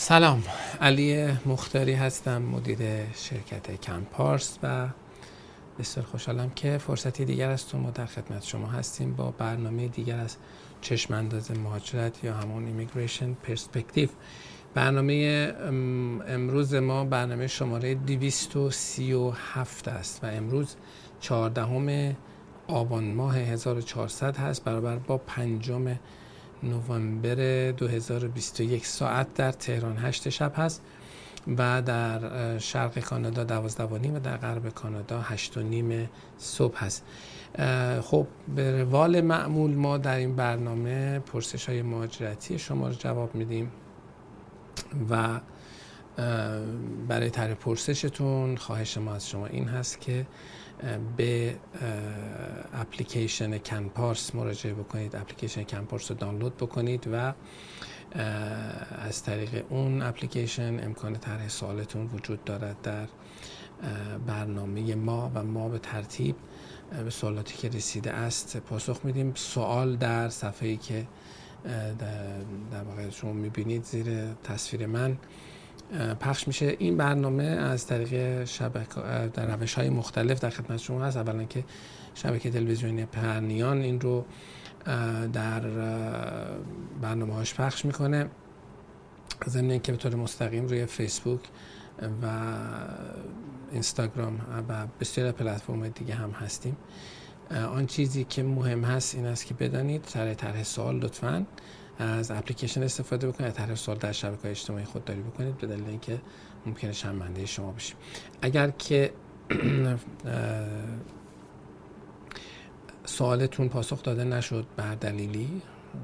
سلام، علی مختاری هستم، مدیر شرکت کمپارس و بسیار خوشحالم که فرصتی دیگر از ما در خدمت شما هستیم با برنامه دیگر از چشم انداز مهاجرت یا همون ایمیگریشن پرسپکتیو. برنامه امروز ما برنامه شماره 237 است و امروز 14 آبان ماه 1400 هست، برابر با 5 نوامبر 2021. ساعت در تهران 8 شب هست و در شرق کانادا 12:30 و در غرب کانادا 8:30 صبح هست. خب به روال معمول ما در این برنامه پرسش‌های مهاجرتی شما رو جواب میدیم و برای طرح پرسشتون خواهش ما از شما این هست که به اپلیکیشن کمپارس مراجعه بکنید، اپلیکیشن کمپارس رو دانلود بکنید و از طریق اون اپلیکیشن امکان طرح سوالتون وجود دارد در برنامه ما و ما به ترتیب به سوالاتی که رسیده است پاسخ میدیم. سوال در صفحه‌ای که در واقع شما میبینید زیر تصویر من پخش میشه. این برنامه از طریق در روش‌های مختلف در خدمت شما هست. اولا که شبکه تلویزیونی پرنیان این رو در برنامه‌هاش پخش میکنه، ضمن اینکه به طور مستقیم روی فیسبوک و اینستاگرام و بسیار پلتفرم دیگه هم هستیم. آن چیزی که مهم هست این است که بدانید طرح سوال لطفاً از اپلیکیشن استفاده بکنید، طرح سوال در شبکه‌های اجتماعی خودداری بکنید به دلیل اینکه ممکنه شرمنده شما بشیم. اگر که سوالتون پاسخ داده نشد بر دلیلی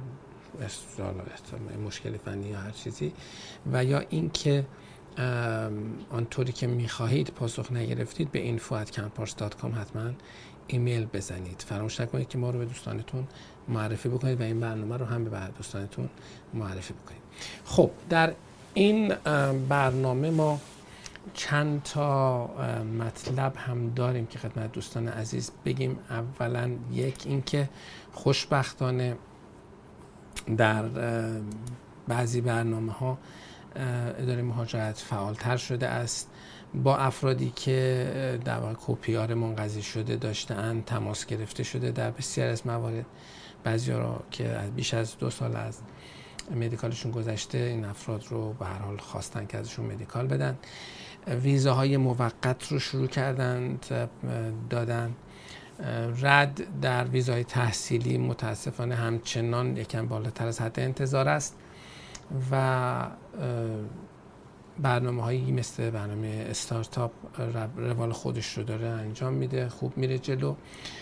مشکل فنی یا هر چیزی و یا اینکه آنطوری که می‌خواهید پاسخ نگرفتید، به info@campars.com حتما ایمیل بزنید. فراموش نکنید که ما رو به دوستانتون معرفی بکنید و این برنامه رو هم به دوستانتون معرفی بکنید. خب در این برنامه ما چند تا مطلب هم داریم که خدمت دوستان عزیز بگیم. اولا یک اینکه خوشبختانه در بعضی برنامه‌ها اداره مهاجرت فعالتر شده است، با افرادی که در واقع کپیار منقضی شده داشته‌اند تماس گرفته شده. در بسیار از موارد بعضی‌ها را که بیش از 2 سال از مدیکالشون گذشته این افراد رو به هر حال خواستن که ازشون مدیکال بدن. ویزاهای موقت رو شروع کردند دادن. رد در ویزای تحصیلی متاسفانه همچنان یکم بالاتر از حد انتظار است و برنامه‌هایی مثل برنامه استارتاپ روال خودش رو داره انجام میده، خوب میره جلو.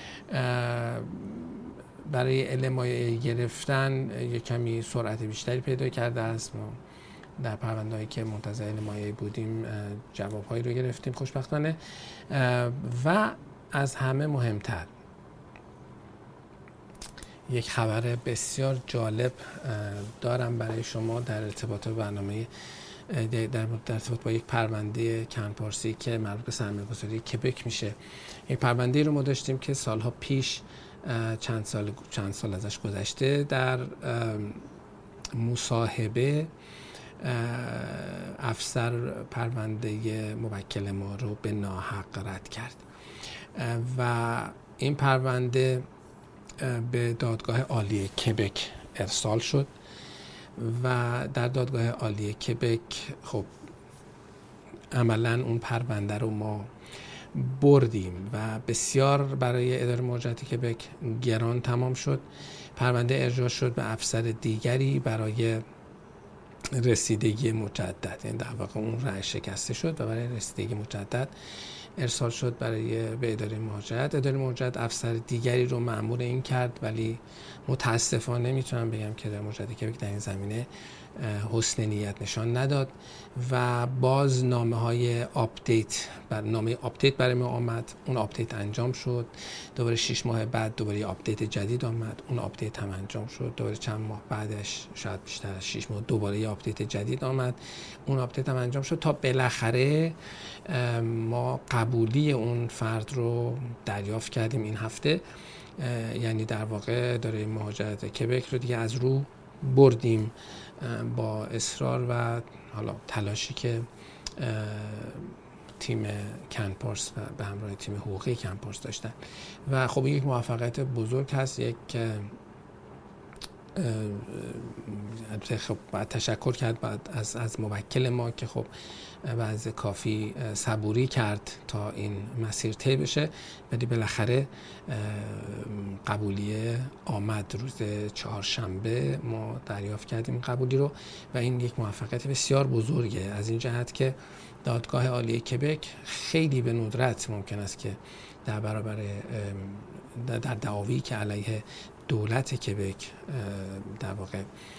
برای LMIA گرفتن یک کمی سرعت بیشتری پیدا کرده است. ما در پرونده‌هایی که منتظر LMIA بودیم جواب‌هایی رو گرفتیم خوشبختانه. و از همه مهمتر یک خبر بسیار جالب دارم برای شما در ارتباط برنامه در ارتباط با یک پرونده کمپارسی که مربوط به سرمایه‌گذاری کبک میشه. یک پرونده رو ما داشتیم که سالها پیش چند سال ازش گذشته در مصاحبه افسر پرونده موکل ما رو به ناحق رد کرد و این پرونده به دادگاه عالی کبک ارسال شد و در دادگاه عالی کبک خب عملاً اون پرونده رو ما بردیم و بسیار برای اداره مهاجرت کبک گران تمام شد. پرونده ارجاع شد به افسر دیگری برای رسیدگی مجدد، یعنی در واقع اون رأی شکسته شد و برای رسیدگی مجدد ارسال شد به اداره مهاجرت. اداره مهاجرت افسر دیگری رو مأمور این کرد، ولی متاسفانه میتونم بگم که اداره مهاجرت کبک در این زمینه حسن نیت نشان نداد و باز نامه آپدیت برای ما آمد. اون آپدیت انجام شد، دوباره 6 ماه بعد دوباره آپدیت جدید آمد، اون آپدیت هم انجام شد، دوباره چند ماه بعدش شاید بیشتر از 6 ماه دوباره آپدیت جدید آمد، اون آپدیت هم انجام شد تا بالاخره ما قبولی اون فرد رو دریافت کردیم این هفته. یعنی در واقع اداره مهاجرت کبک رو دیگه از رو بردیم با اصرار و حالا تلاشی که تیم کنپارس و به همراه تیم حقوقی کنپارس داشتن و خب یک موفقیت بزرگ هست. یک خب باید تشکر کرد بعد از موکل ما که خب بعض کافی صبوری کرد تا این مسیر طی بشه، ولی بالاخره قبولیه آمد. روز چهارشنبه ما دریافت کردیم قبولی رو و این یک موفقیت بسیار بزرگه از این جهت که دادگاه عالی کبک خیلی به ندرت ممکن است که در برابر در دعاوی که علیه دولت کبک در واقع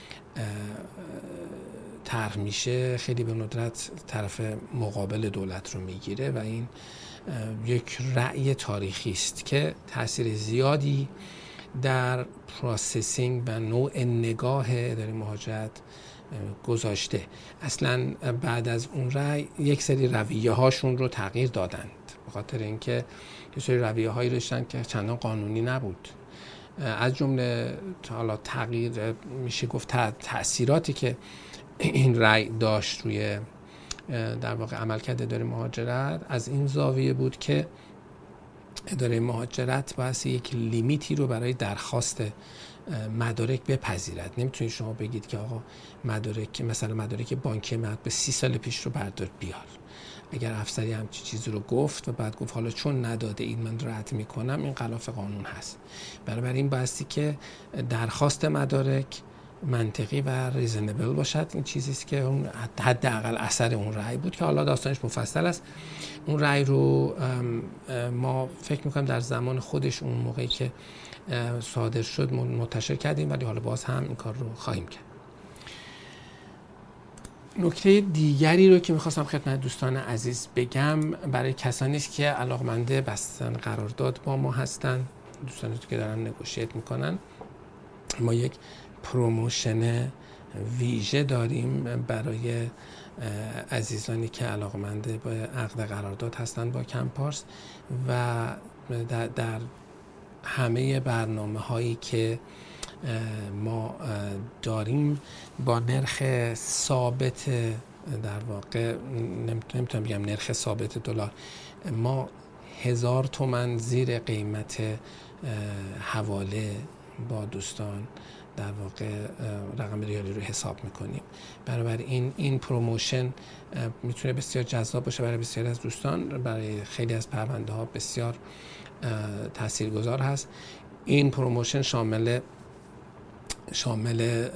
طرح میشه خیلی به ندرت طرف مقابل دولت رو میگیره و این یک رأی تاریخی است که تاثیر زیادی در پروسسینگ و نوع نگاه اداره مهاجرت گذاشته. اصلا بعد از اون رأی یک سری رویه هاشون رو تغییر دادند به خاطر اینکه یک سری رویه هایی داشتن که چندان قانونی نبود. از جمله حالا تغییر میشه گفت تأثیراتی که این رأی داشت روی در واقع عملکرد اداره مهاجرت از این زاویه بود که اداره مهاجرت باید یک لیمیتی رو برای درخواست مدارک بپذیرد. نمیتونید شما بگید که آقا مدارک مثلا مدارک بانکی مربوط به 30 سال پیش رو بردار بیار. اگر افسری همچین چیزی رو گفت و بعد گفت حالا چون نداده این من رد میکنم، این خلاف قانون هست. بنابراین بایستی که درخواست مدارک منطقی و ریزنبل باشد. این چیزی است که اون حداقل اثر اون رأی بود که حالا داستانش مفصل است. اون رأی رو ما فکر میکنم در زمان خودش اون موقعی که صادر شد منتشر کردیم، ولی حالا باز هم این کار رو خواهیم کرد. نکته دیگری رو که میخواستم خدمت دوستان عزیز بگم برای کسانی است که علاقمنده بستن قرارداد با ما هستن، دوستانی که دارن نگوشیت میکنن، ما یک پروموشن ویژه داریم برای عزیزانی که علاقمنده با عقد قرارداد هستن با کنپارس و در همه برنامه هایی که ما داریم با نرخ ثابت، در واقع نمیتونم بگم نرخ ثابت دلار، ما 1000 تومان زیر قیمت حواله با دوستان در واقع رقم ریالی رو حساب میکنیم. بنابراین این پروموشن میتونه بسیار جذاب باشه برای بسیاری از دوستان، برای خیلی از پرونده ها بسیار تاثیرگذار هست. این پروموشن شامل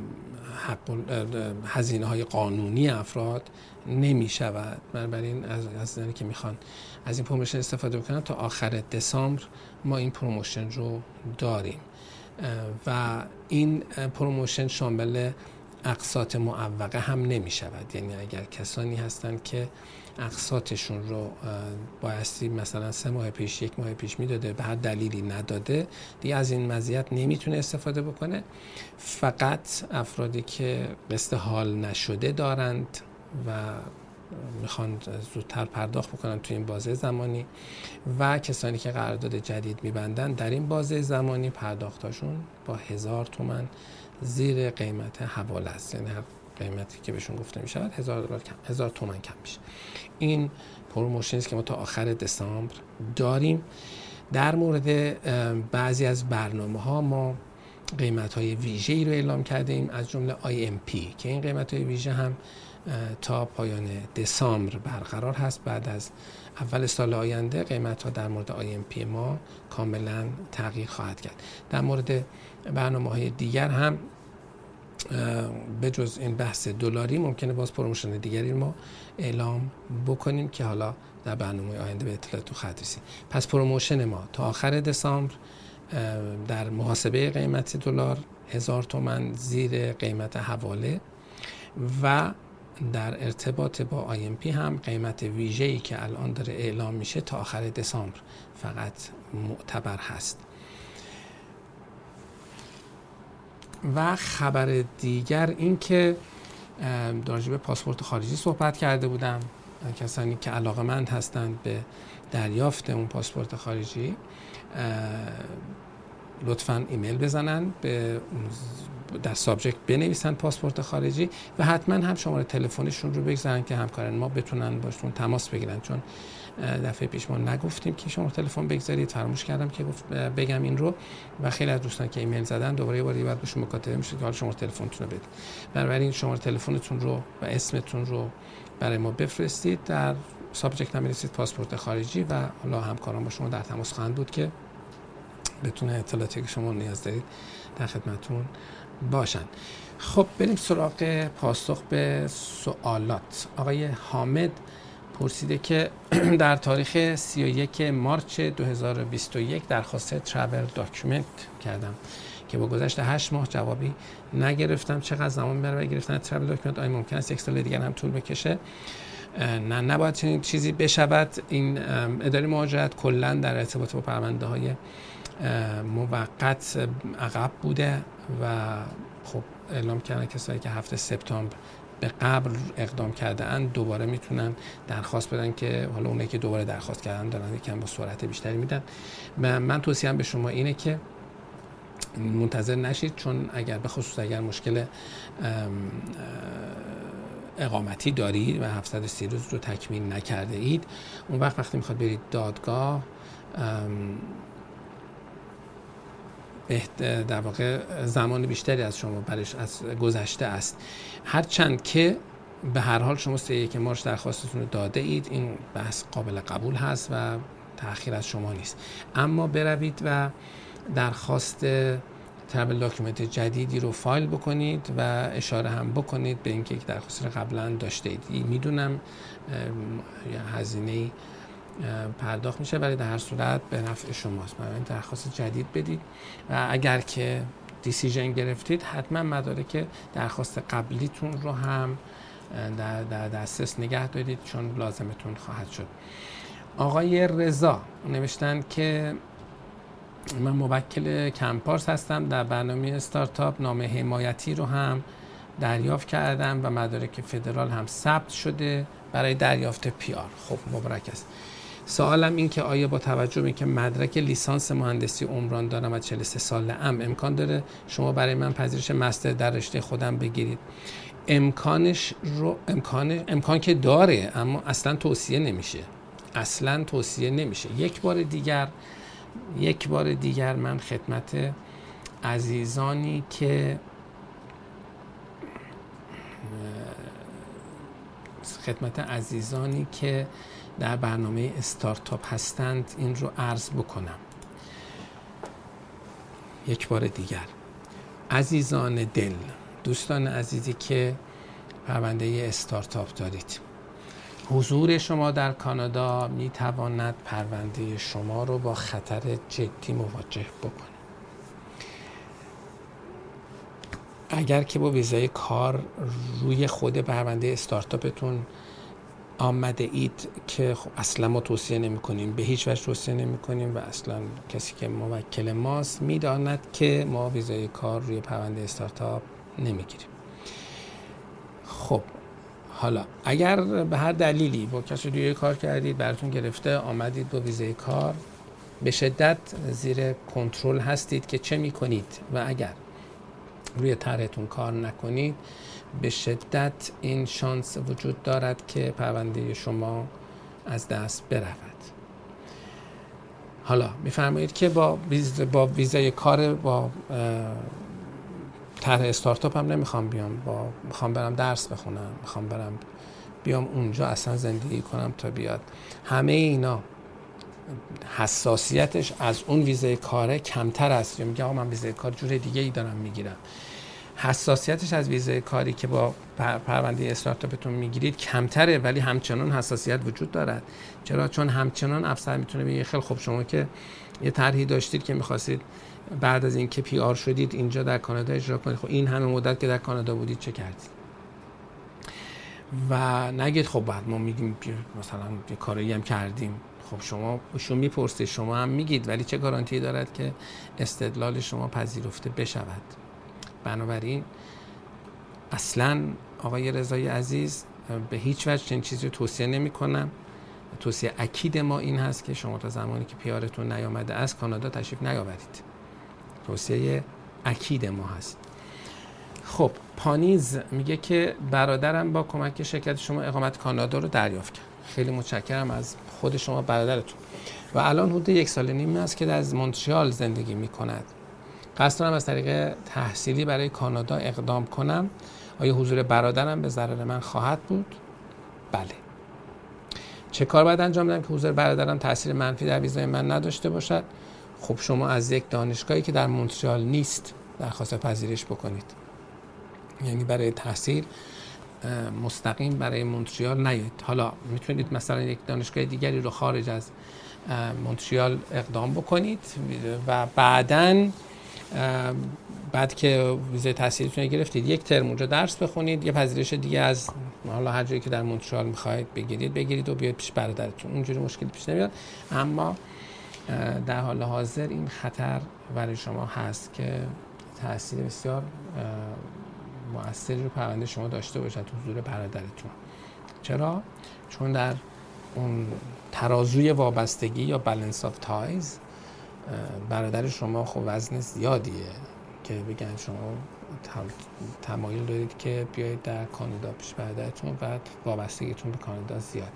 هزینه های قانونی افراد نمی شود. بنابراین از زنی که میخوان از این پروموشن استفاده بکنن تا آخر دسامبر ما این پروموشن رو داریم و این پروموشن شامل اقساط معوقه هم نمی شود. یعنی اگر کسانی هستند که اقساطشون رو بایستی مثلا 3 ماه پیش 1 ماه پیش میداده به هر دلیلی نداده، دیگه از این مزیت نمیتونه استفاده بکنه. فقط افرادی که قسط حال نشده دارند و میخوان زودتر پرداخت بکنن توی این بازه زمانی و کسانی که قرارداد جدید میبندن در این بازه زمانی پرداختاشون با 1000 تومان زیر قیمت حواله است. یعنی هر قیمتی که بهشون گفته میشود 1000 تومان کم میشه. این پروموشنی است که ما تا آخر دسامبر داریم. در مورد بعضی از برنامه‌ها ما قیمت‌های ویژه‌ای رو اعلام کردیم، از جمله IMP که این قیمت‌های ویژه هم تا پایان دسامبر برقرار هست. بعد از اول سال آینده قیمت‌ها در مورد IMP ما کاملا تغییر خواهد کرد. در مورد برنامه‌های دیگر هم به جز این بحث دلاری ممکنه باز پروموشن دیگری ما اعلام بکنیم که حالا در برنامه آینده به اطلاعتون خواهد رسید. پس پروموشن ما تا آخر دسامبر در محاسبه قیمت دلار 1000 تومان زیر قیمت حواله و در ارتباط با IMP هم قیمت ویژه‌ای که الان داره اعلام میشه تا آخر دسامبر فقط معتبر هست. و خبر دیگر این که راجع به پاسپورت خارجی صحبت کرده بودم. کسانی که علاقه‌مند هستند به دریافت اون پاسپورت خارجی لطفاً ایمیل بزنن به در سابجکت بنویسن پاسپورت خارجی و حتما هم شماره تلفنشون رو بگذارن که همکاران ما بتونن باشون تماس بگیرن، چون دفعه پیش ما نگفتیم که شماره تلفن بگذارید، فراموش کردم که بگم این رو و خیلی از دوستان که ایمیل زدن دوباره یه بار بعد بهشون مکاتبه میشه که حالا شماره تلفنتون رو بدید. بنابراین شماره تلفنتون رو و اسمتون رو برای ما بفرستید، در سابجکت هم بنویسید پاسپورت خارجی و حالا همکاران با شما در تماس خواهند بود که بتونه اطلاعاتی که شما نیاز دارید در خدمتتون باشن. خب بریم سراغ پاسخ به سوالات. آقای حامد پرسیده که در تاریخ 31 مارچ 2021 درخواست ترافل داکیومنت کردم که با گذشت 8 ماه جوابی نگرفتم، چقدر زمان برای گرفتن ترافل داکیومنت؟ آیا ممکن است 1 سال دیگر هم طول بکشه؟ نه، نباید چنین چیزی بشود. این اداره مهاجرت کلا در ارتباط با پرونده‌های موقت عقب بوده و خب اعلام کردن کسایی که 7 سپتامبر به قبل اقدام کرده اند دوباره میتونن درخواست بدن که حالا اونایی که دوباره درخواست کردن دارن یکم با سرعت بیشتری میدن. من توصیه‌ام به شما اینه که منتظر نشید، چون به خصوص اگر مشکل اقامتی دارید و 730 روز رو تکمیل نکرده اید، اون وقتی میخواد برید دادگاه در واقع زمان بیشتری از شما برش از گذشته است. هرچند که به هر حال شما 31 مارچ درخواستتون رو داده اید، این بحث قابل قبول هست و تأخیر از شما نیست، اما بروید و درخواست ترافل داکیومنت جدیدی رو فایل بکنید و اشاره هم بکنید به اینکه یک درخواست رو قبلا داشته اید. میدونم هزینه پرداخت میشه ولی در هر صورت به نفع شماست. برای درخواست جدید بدید و اگر که دیسیژن گرفتید حتما مدارک درخواست قبلیتون رو هم در دسترس نگه دارید، چون لازمتون خواهد شد. آقای رضا نوشتن که من موکل کمپارس هستم، در برنامه استارتاپ نامه حمایتی رو هم دریافت کردم و مدارک فدرال هم ثبت شده برای دریافت پی آر. خب مبارک است. سوالم این که آیا با توجه به اینکه مدرک لیسانس مهندسی عمران دارم و 43 ساله ام امکان داره شما برای من پذیرش مستر در رشته خودم بگیرید؟ امکان که داره، اما اصلا توصیه نمیشه. یک بار دیگر من خدمت عزیزانی که در برنامه استارتاپ هستند این رو عرض بکنم. یک بار دیگر عزیزان دل، دوستان عزیزی که پرونده استارتاپ دارید، حضور شما در کانادا میتواند پرونده شما رو با خطر جدی مواجه بکنه. اگر که با ویزای کار روی خود پرونده استارتاپتون آمده اید که خب اصلا ما توصیه نمی کنیم، به هیچ وجه توصیه نمی کنیم و اصلا کسی که موکل ماست میداند که ما ویزای کار روی پرونده استارتاپ نمیگیریم. خب حالا اگر به هر دلیلی با کسی روی کار کردید، براتون گرفته، آمدید با ویزای کار، به شدت زیر کنترل هستید که چه میکنید و اگر روی طرحتون کار نکنید به شدت این شانس وجود دارد که پرونده شما از دست برود. حالا میفرمایید که با ویزای کار با طرح استارتاپ هم نمیخوام بیام، میخوام برم درس بخونم، میخوام برم بیام اونجا اصلا زندگی کنم تا بیاد. همه اینا حساسیتش از اون ویزای کاره کمتر است. یا میگه آقا من ویزای کار جور دیگه ای دارم میگیرم. حساسیتش از ویزای کاری که با پرونده استارتاپتون میگیرید کمتره، ولی همچنان حساسیت وجود دارد. چرا؟ چون همچنان افسر میتونه بگه خیلی خب شما که یه طرحی داشتید که میخواستید بعد از اینکه پی آر شدید اینجا در کانادا اجرا کنید، خب این همه مدت که در کانادا بودید چه کردید؟ و نگید خب بعد ما میگیم مثلا یه کاری هم کردیم. خب شما ایشون میپرسید، شما هم میگید، ولی چه گارانتی دارد که استدلال شما پذیرفته بشود؟ بنابراین اصلا آقای رضای عزیز به هیچ وجه چنین چیزی رو توصیه نمی کنم. توصیه اکید ما این هست که شما تا زمانی که پیارتون نیامده از کانادا تشریف نیاورید. توصیه اکید ما هست. خب پانیز میگه که برادرم با کمک شرکت شما اقامت کانادا رو دریافت کرد. خیلی متشکرم از خود شما برادرتون و الان حدود 1.5 سال است که در مونترال زندگی میکند. قصد دارم از طریق تحصیلی برای کانادا اقدام کنم. آیا حضور برادرم به ضرر من خواهد بود؟ بله. چه کار باید انجام بدم که حضور برادرم تاثیر منفی در ویزای من نداشته باشد؟ خب شما از یک دانشگاهی که در مونترال نیست درخواست پذیرش بکنید. یعنی برای تحصیل مستقیم برای مونترال نیایید. حالا میتونید مثلا یک دانشگاه دیگری رو خارج از مونترال اقدام بکنید و بعد که ویزای تحصیلیتون رو گرفتید 1 ترم اونجا درس بخونید، یه پذیرش دیگه از حالا هر جایی که در مونترال میخواید بگیرید و بیاید پیش برادرتون. اونجوری مشکلی پیش نمیاد، اما در حال حاضر این خطر برای شما هست که تاثیر بسیار مؤثری رو پرونده شما داشته باشد حضور برادرتون. چرا؟ چون در اون ترازوی وابستگی یا بالانس آف تایز برادر شما خب وزن زیادیه که بگن شما تمایل دارید که بیایید در کانادا پیش برادرتون و وابستگیتون به کانادا زیاده.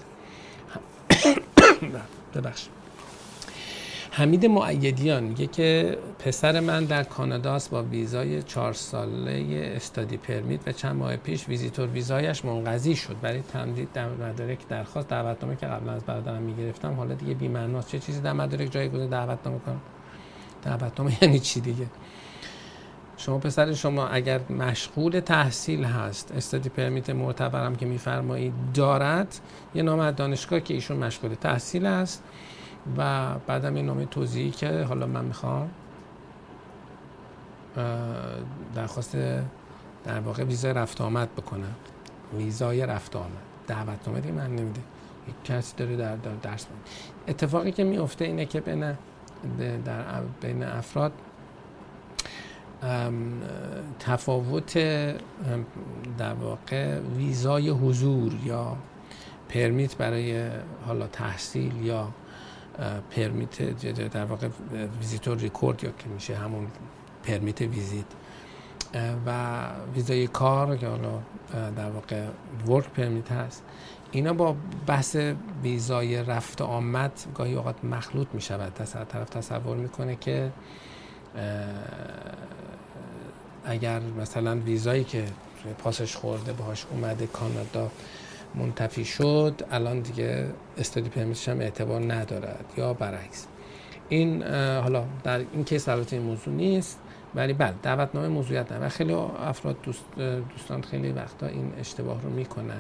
ببخشید. حمید مؤیدیان میگه که پسر من در کاناداست با ویزای 4 ساله استادی پرمیت و چند ماه پیش ویزیتور ویزایش منقضی شد. برای تمدید در مدارک درخواست دعوتنامه که قبلا از برادرم میگرفتم حالا دیگه بی‌معناست. چه چیزی در مدارک جایگزین دعوتنامه کنم؟ دعوتنامه یعنی چی دیگه؟ شما پسر شما اگر مشغول تحصیل هست، استادی پرمیت معتبرم که میفرمایید دارد، یه نامه از دانشگاه که ایشون مشغول تحصیل است و بعدم یه نامه توضیحی که حالا من میخوام درخواست در واقع ویزای رفت آمد بکنم. ویزای رفت آمد، دعوتنامه دیگه من نمیده. یک کسی داره در درس میده. اتفاقی که میفته اینه که بین افراد تفاوت در واقع ویزای حضور یا پرمیت برای حالا تحصیل یا پرمیت در واقع ویزیتور ریکورد یا که میشه همون پرمیت ویزیت و ویزای کار که حالا در واقع ورک پرمیت هست، اینا با بحث ویزای رفت آمد گاهی اوقات مخلوط میشود. طرف تصور میکنه که اگر مثلا ویزایی که پاسش خورده باهاش اومده کانادا منتفی شد الان دیگه استادی پرمیتش هم اعتبار ندارد یا برعکس. این حالا در این کیس البته این موضوع نیست، ولی بله دعوتنامه موضوعیت نداره و خیلی افراد دوستان خیلی وقتا این اشتباه رو میکنن.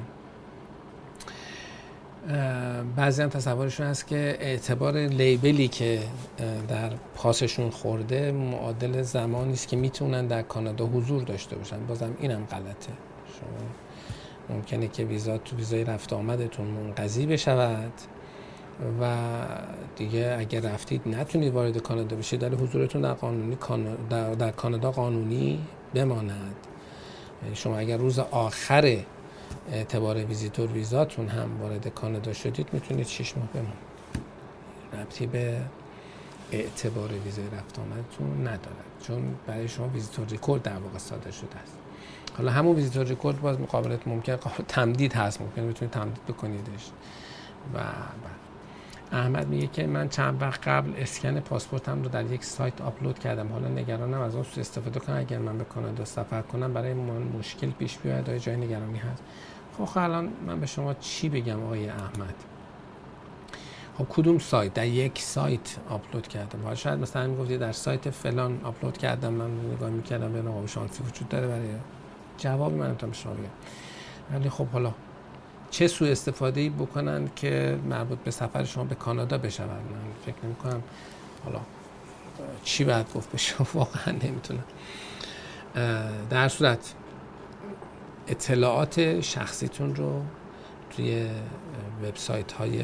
بعضی هم تصورشون هست که اعتبار لیبلی که در پاسشون خورده معادل زمانی است که میتونن در کانادا حضور داشته باشن. بازم اینم غلطه. شما ممکنه که ویزای رفت آمدتون منقضی بشود و دیگه اگر رفتید نتونید وارد کانادا بشید، در حضورتون در کانادا قانونی بماند. شما اگر روز آخر اعتبار ویزیتور ویزاتون هم وارد کانادا شدید میتونید 6 ماه بمانید. ربطی به اعتبار ویزای رفت آمدتون ندارد، چون برای شما ویزیتور ریکورد در واقع صادر شده است. حالا همون ویزیتور ریکورد باز مقابلت ممکن تمدید هست، ممکن بتونید تمدید بکنیدش. و احمد میگه که من چند وقت قبل اسکن پاسپورتم رو در یک سایت آپلود کردم، حالا نگرانم از اون استفاده کنم اگر من به کانادا سفر کنم برای من مشکل پیش بیاد یا جای نگرانی هست. خب الان من به شما چی بگم آقای احمد؟ خب کدوم سایت؟ در یک سایت آپلود کردم. حالا شاید مثلا میگفتی در سایت فلان آپلود کردم، من نگاه میکردم ببینم آقا شانسی وجود داره برای جواب من نمیتونم شما بگم. ولی خب حالا چه سوء استفاده‌ای بکنن که مربوط به سفر شما به کانادا بشود؟ من فکر نمی‌کنم حالا چی باید گفت به شما، واقعا نمیتونم. در صورت اطلاعات شخصیتون رو توی وبسایت‌های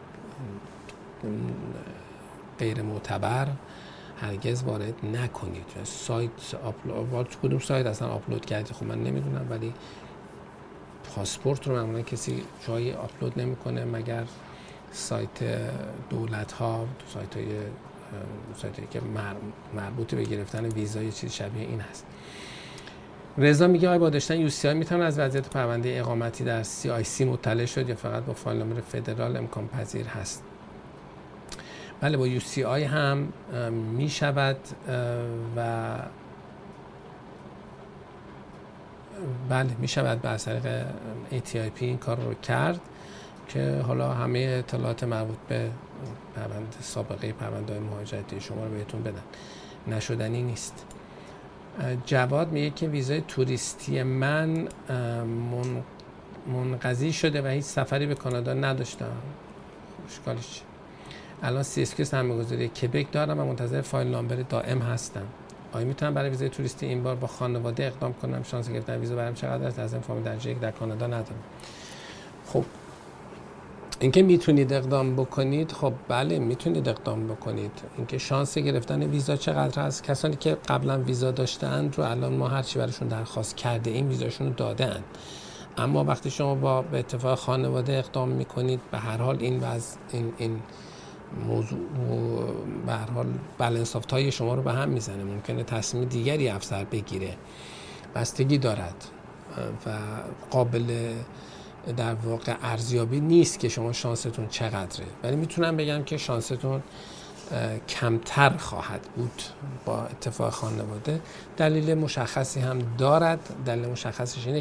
غیر معتبر هرگز وارد نکنید. سایت آپلود کدوم سایت اصلا آپلود کردی خب من نمیدونم، ولی پاسپورت رو معمولا کسی جایی آپلود نمیکنه مگر سایت دولت ها، سایتایی که مربوط به گرفتن ویزا یا چیز شبیه این هست. رضا میگه آیا با داشتن UCI میتونه از وضعیت پرونده اقامتی در CIC مطلع شد یا فقط با فایل نمبر فدرال امکان پذیر هست؟ بله، با UCI هم میشود و بله میشود به طریق ATIP این کار رو کرد که حالا همه اطلاعات مربوط به پرونده سابقه پرونده مهاجرتی شما رو بهتون بدن، نشدنی نیست. جواد میگه که ویزای توریستی من منقضی شده و هیچ سفری به کانادا نداشتم. اشکالش چیه؟ الان CSQ سرمایه‌گذاری کبک دارم و منتظر فایل نامبر دائم هستم. آیا میتونم برای ویزای توریستی این بار با خانواده اقدام کنم؟ شانس گرفتن ویزا برام چقدر است؟ از این فامیل درجه 1 در کانادا ندارم. خب اینکه میتونید اقدام بکنید، خب بله میتونید اقدام بکنید. اینکه شانس گرفتن ویزا چقدر هست، کسانی که قبلا ویزا داشتن رو الان ما هرچی براشون درخواست کرده این ویزاشون رو دادن. اما وقتی شما به اتفاق خانواده اقدام میکنید، به هر حال این موضوع به هر حال بالانس آف تای شما رو به هم میزنه. ممکنه تصمیم دیگری افسر بگیره، بستگی دارد و قابل در واقع ارزیابی نیست که شما شانستون چقدره، ولی میتونم بگم که شانستون کمتر خواهد بود با اتفاق خانواده. دلیل مشخصی هم دارد. دلیل مشخصش اینه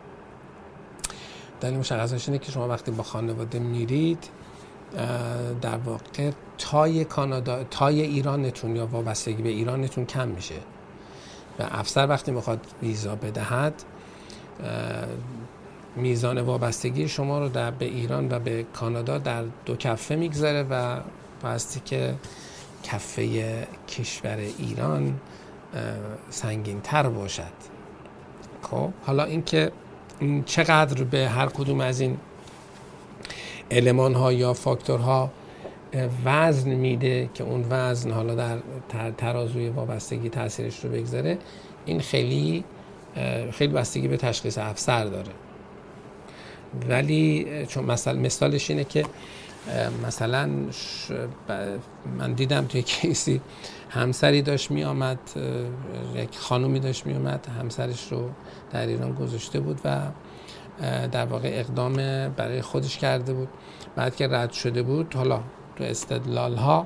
که شما وقتی با خانواده میرید در واقع تای ایرانتون یا وابستگی به ایرانتون کم میشه و افسر وقتی میخواد ویزا بدهد میزان وابستگی شما رو به ایران و به کانادا در دو کفه میگذاره و بایستی که کفه کشور ایران سنگین تر باشد. خب حالا اینکه چقدر به هر کدوم از این المان ها یا فاکتورها وزن میده که اون وزن حالا در ترازوی وابستگی تاثیرش رو بگذاره، این خیلی بستگی به تشخیص افسر داره. ولی چون مثالش اینه که مثلا من دیدم توی کیسی همسری داشت می آمد، یک خانومی داشت می آمد، همسرش رو در ایران گذاشته بود و در واقع اقدام برای خودش کرده بود. بعد که رد شده بود، حالا تو استدلال ها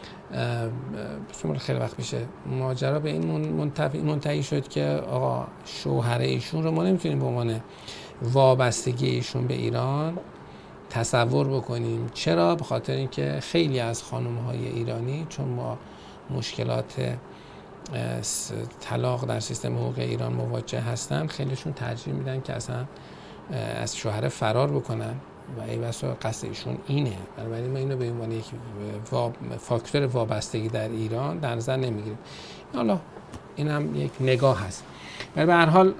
خیلی وقت میشه ماجرا به این منتهی شد که آقا شوهر ایشون رو ما نمیتونیم به عنوان وابستگی ایشون به ایران تصور بکنیم. چرا؟ به خاطر اینکه خیلی از خانم‌های ایرانی چون ما مشکلات طلاق در سیستم حقوق ایران مواجه هستن، خیلیشون ترجیح میدن که اصلا از شوهر فرار بکنن و ای بسا قصد ایشون اینه. بنابراین ما اینو به عنوان یک فاکتور وابستگی در ایران در نظر نمیگیریم. حالا این هم یک نگاه هست. ولی به هر حال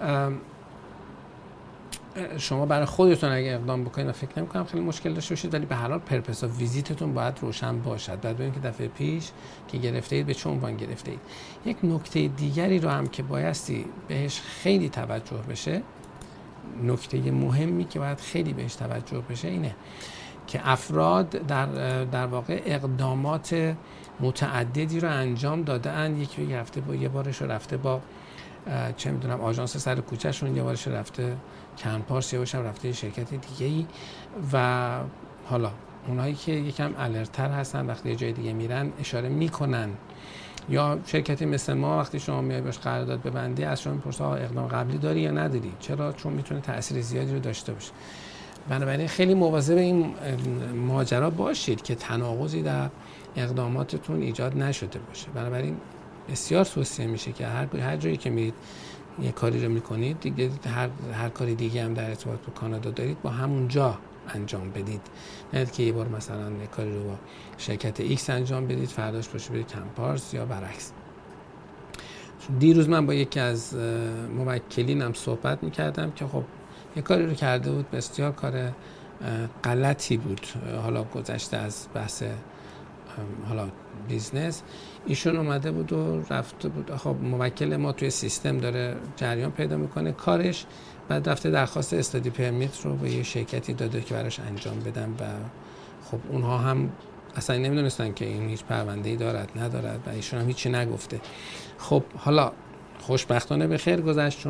شما برای خودتون اگه اقدام بکنید، و فکر نمی‌کنم خیلی مشکل داشته باشید، ولی به هر حال پرپس اف ویزیتتون باید روشن باشد. بعد ببینید که دفعه پیش که گرفته اید به چه عنوان گرفته اید. یک نکته دیگری رو هم که بایستی بهش خیلی توجه بشه، نکته مهمی که باید خیلی بهش توجه بشه اینه که افراد در واقع اقدامات متعددی رو انجام دادن. یکی رفته با یه بارش رفته با چه میدونم آژانس سر کوچه‌شون، یه بارش رفته کنپارس، یه بارش رفته شرکت دیگه‌ای و حالا اونایی که یکم الرتر هستن وقتی یه جای دیگه میرن اشاره میکنن، یا شرکتی مثل ما وقتی شما میای باش قرارداد ببندی از شما میپرسه اقدام قبلی داری یا نداری. چرا؟ چون میتونه تأثیر زیادی رو داشته باشه. بنابراین خیلی مواظب این ماجرا باشید که تناقضی در اقداماتتون ایجاد نشده باشه. بنابراین بسیار توصیه میشه که هر جایی که میرید یه کاری رو میکنید دیگه، هر کاری دیگه هم در ارتباط با کانادا دارید با همونجا انجام بدید. نه که یه بار مثلا یه کاری رو با شرکت ایکس انجام بدید فرداش باشه برید کمپارس یا برعکس. دیروز من با یکی از موکلینم صحبت میکردم که خب یه کاری رو کرده بود، بسیار کار غلطی بود، حالا گذشته از بحث حالا بیزنس. ایشون اومده بود و رفته بود، خب موکل ما توی سیستم داره جریان پیدا میکنه کارش، بعد رفته درخواست استادی پرمیت رو به یه شرکتی داده که براش انجام بدن و خب اونها هم اصلا نمیدونستن که این هیچ پرونده‌ای دارد ندارد و ایشون هم هیچی نگفته. خب حالا خوشبختانه به خیر گذشت چون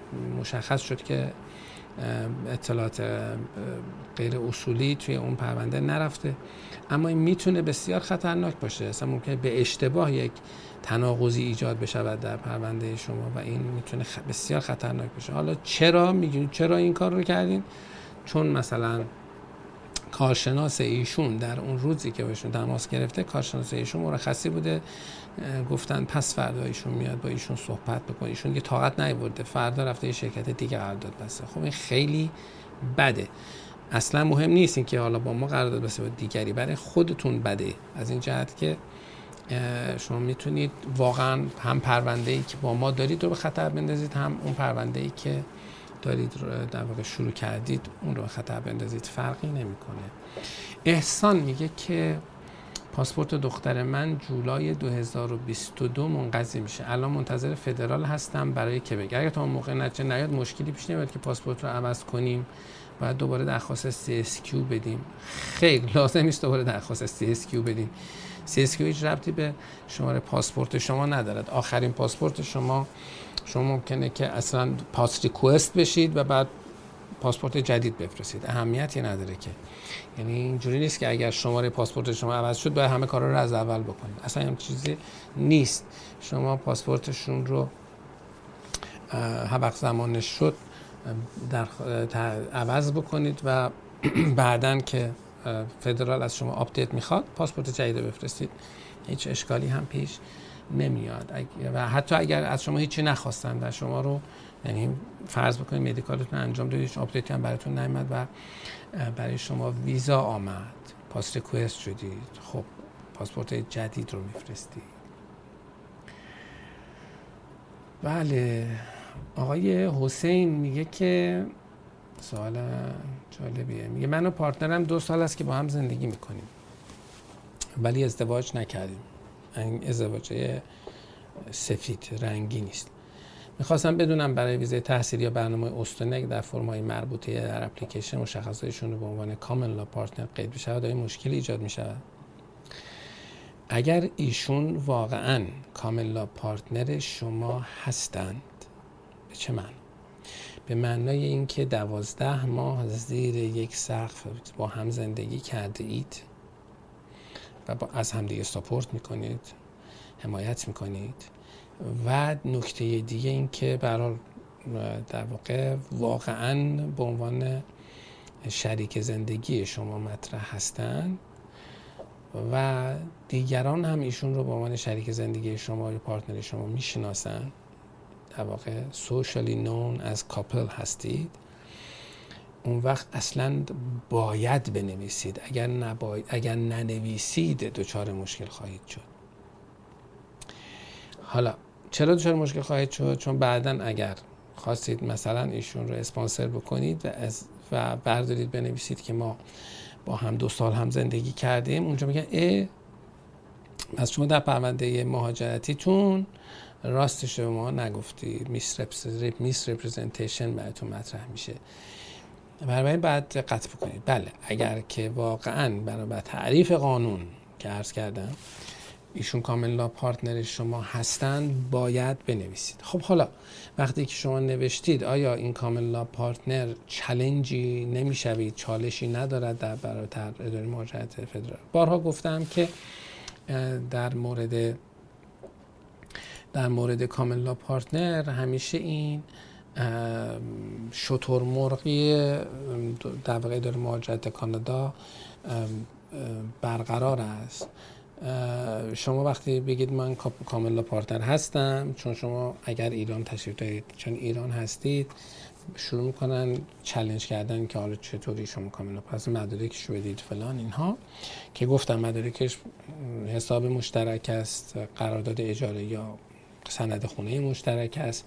مشخص شد که اطلاعات غیر اصولی توی اون پرونده نرفته، اما این میتونه بسیار خطرناک باشه. اصلا ممکنه به اشتباه یک تناقضی ایجاد بشود در پرونده شما و این میتونه بسیار خطرناک باشه. حالا چرا میگین چرا این کار رو کردین؟ چون مثلا کارشناس ایشون در اون روزی که بهشون تماس گرفته، کارشناس ایشون مرخصی بوده، گفتن پس فردا ایشون میاد با ایشون صحبت بکنه. ایشون دیگه طاقت نیاورده، فردا رفته یه شرکت دیگه قرارداد بسته. خب این خیلی بده. اصلا مهم نیست این که حالا با ما قرارداد بسته با دیگری، برای خودتون بده از این جهت که شما میتونید واقعا هم پرونده‌ای که با ما دارید رو به خطر بندازید، هم اون پرونده‌ای که دارید در واقع شروع کردید اون رو به خطر بندازید. فرقی نمیکنه. احسان میگه که پاسپورت دختر من جولای 2022 منقضی میشه، الان منتظر فدرال هستم برای کبک. اگر تا اون موقع نتیجه نیاد مشکلی پیش نمیاد که پاسپورت رو عوض کنیم، باید دوباره درخواست CSQ بدیم؟ خیر، لازم نیست دوباره درخواست CSQ بدیم. CSQ هیچ ربطی به شماره پاسپورت شما ندارد. آخرین پاسپورت شما ممکنه که اصلا پاس ریکوست بشید و بعد پاسپورت جدید بفرستید، اهمیتی نداره که. یعنی اینجوری نیست که اگر شماره پاسپورت شما عوض شد باید همه کارا رو از اول بکنید، اصلا این چیزی نیست. شما پاسپورتشون رو هر وقت زمانش شد عوض بکنید و بعدن که فدرال از شما آپدیت میخواد پاسپورت جدید بفرستید، هیچ اشکالی هم پیش نمیاد. و حتی اگر از شما هیچی نخواستن و شما رو، یعنی فرض بکنید مدیکالتون انجام دادید، هیچ آپدیتی هم براتون نیامد و برای شما ویزا آمد، پاس ریکوست شدید، خب پاسپورت جدید رو میفرستید. بله. آقای حسین میگه که سوال جالبیه، میگه من و پارتنرم 2 سال است که با هم زندگی میکنیم ولی ازدواج نکردیم. ازدواج سفید رنگی نیست. میخواستم بدونم برای ویزای تحصیلی یا برنامه استانی در فرمای مربوطه در اپلیکیشن مشخصاتشون رو به عنوان کامن لا پارتنر قید بشه آیا مشکلی ایجاد میشه؟ اگر ایشون واقعا کامن لا پارتنر شما هستند، به چه معنی؟ به معنای اینکه 12 ماه زیر یک سقف با هم زندگی کرده اید و از همدیگه ساپورت میکنید، حمایت میکنید. و نکته دیگه این که برای در واقع واقعا به عنوان شریک زندگی شما مطرح هستند و دیگران هم ایشون رو به عنوان شریک زندگی شما یا پارتنر شما میشناسن، در واقع socially known as couple هستید، اون وقت اصلا باید بنویسید. اگر ننویسید دچار مشکل خواهید شد. حالا چرا دچار مشکل خواهید شد؟ چون بعداً اگر خواستید مثلا ایشون رو اسپانسر بکنید و بردارید بنویسید که ما با هم 2 سال هم زندگی کردیم، اونجا میگن پس شما در پرونده مهاجرتیتون راستش رو ما نگفتید، میس رپرزنتیشن براتون مطرح میشه. برای بعد دقت بکنید. بله، اگر که واقعا برای تعریف قانون که عرض کردم ایشون کامن لا پارتنر شما هستند باید بنویسید. خب حالا وقتی که شما نوشتید آیا این کامن لا پارتنر چالنجی نمیشوید، چالشی ندارد در برابر اداره مهاجرت فدرال؟ بارها گفتم که در مورد کامن لا پارتنر همیشه این شترمرغی در واقع اداره مهاجرت کانادا برقرار است. شما وقتی بگید من کامن لا پارتنر هستم، چون شما اگر ایران تشریف دارید، چون ایران هستید، شروع میکنن چالش کردن که حالا چطوری شما کامن لا پارتنر، مدارکش بدید فلان اینها، که گفتم مدارکش حساب مشترک است، قرارداد اجاره یا سند خونه مشترک است،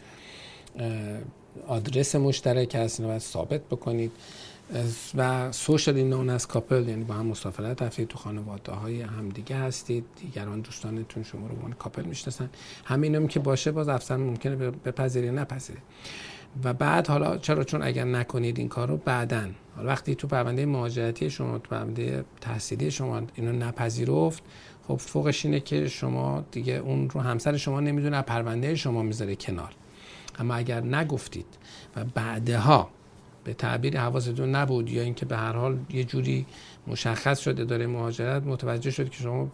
آدرس مشترک است، اینو باید ثابت بکنید. و سوشالی نون از کاپل، یعنی با هم مسافرت رفتید، تو خانواده های هم دیگه هستید، دیگران دوستانتون شما رو به عنوان کاپل میشناسن. همینم که باشه باز افسر ممکنه بپذیره نپذیره. و بعد حالا چون اگر نکنید این کارو، بعدن حالا وقتی تو پرونده مهاجرتی شما، تو پرونده تحصیلی شما اینو نپذیرفت، خب فوقش اینه که شما دیگه اون رو همسر شما نمیدونه، پرونده شما میذاره کنار. اما اگر نگفتید و بعدها به تعبیر حواستون نبود یا اینکه به هر حال یه جوری مشخص شده داره مهاجرت، متوجه شد که شما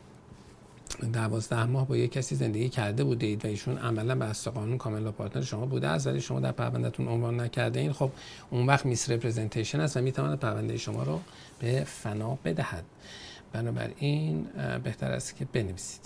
12 ماه با یک کسی زندگی کرده بودید و ایشون عملا به اساس قانون کاملا پارتنر شما بوده است ولی شما در پروندهتون عنوان نکرده این، خب اون وقت میس رپرزنتیشن است و میتواند پرونده شما رو به فنا بدهد. بنابراین بهتر است که بنویسید.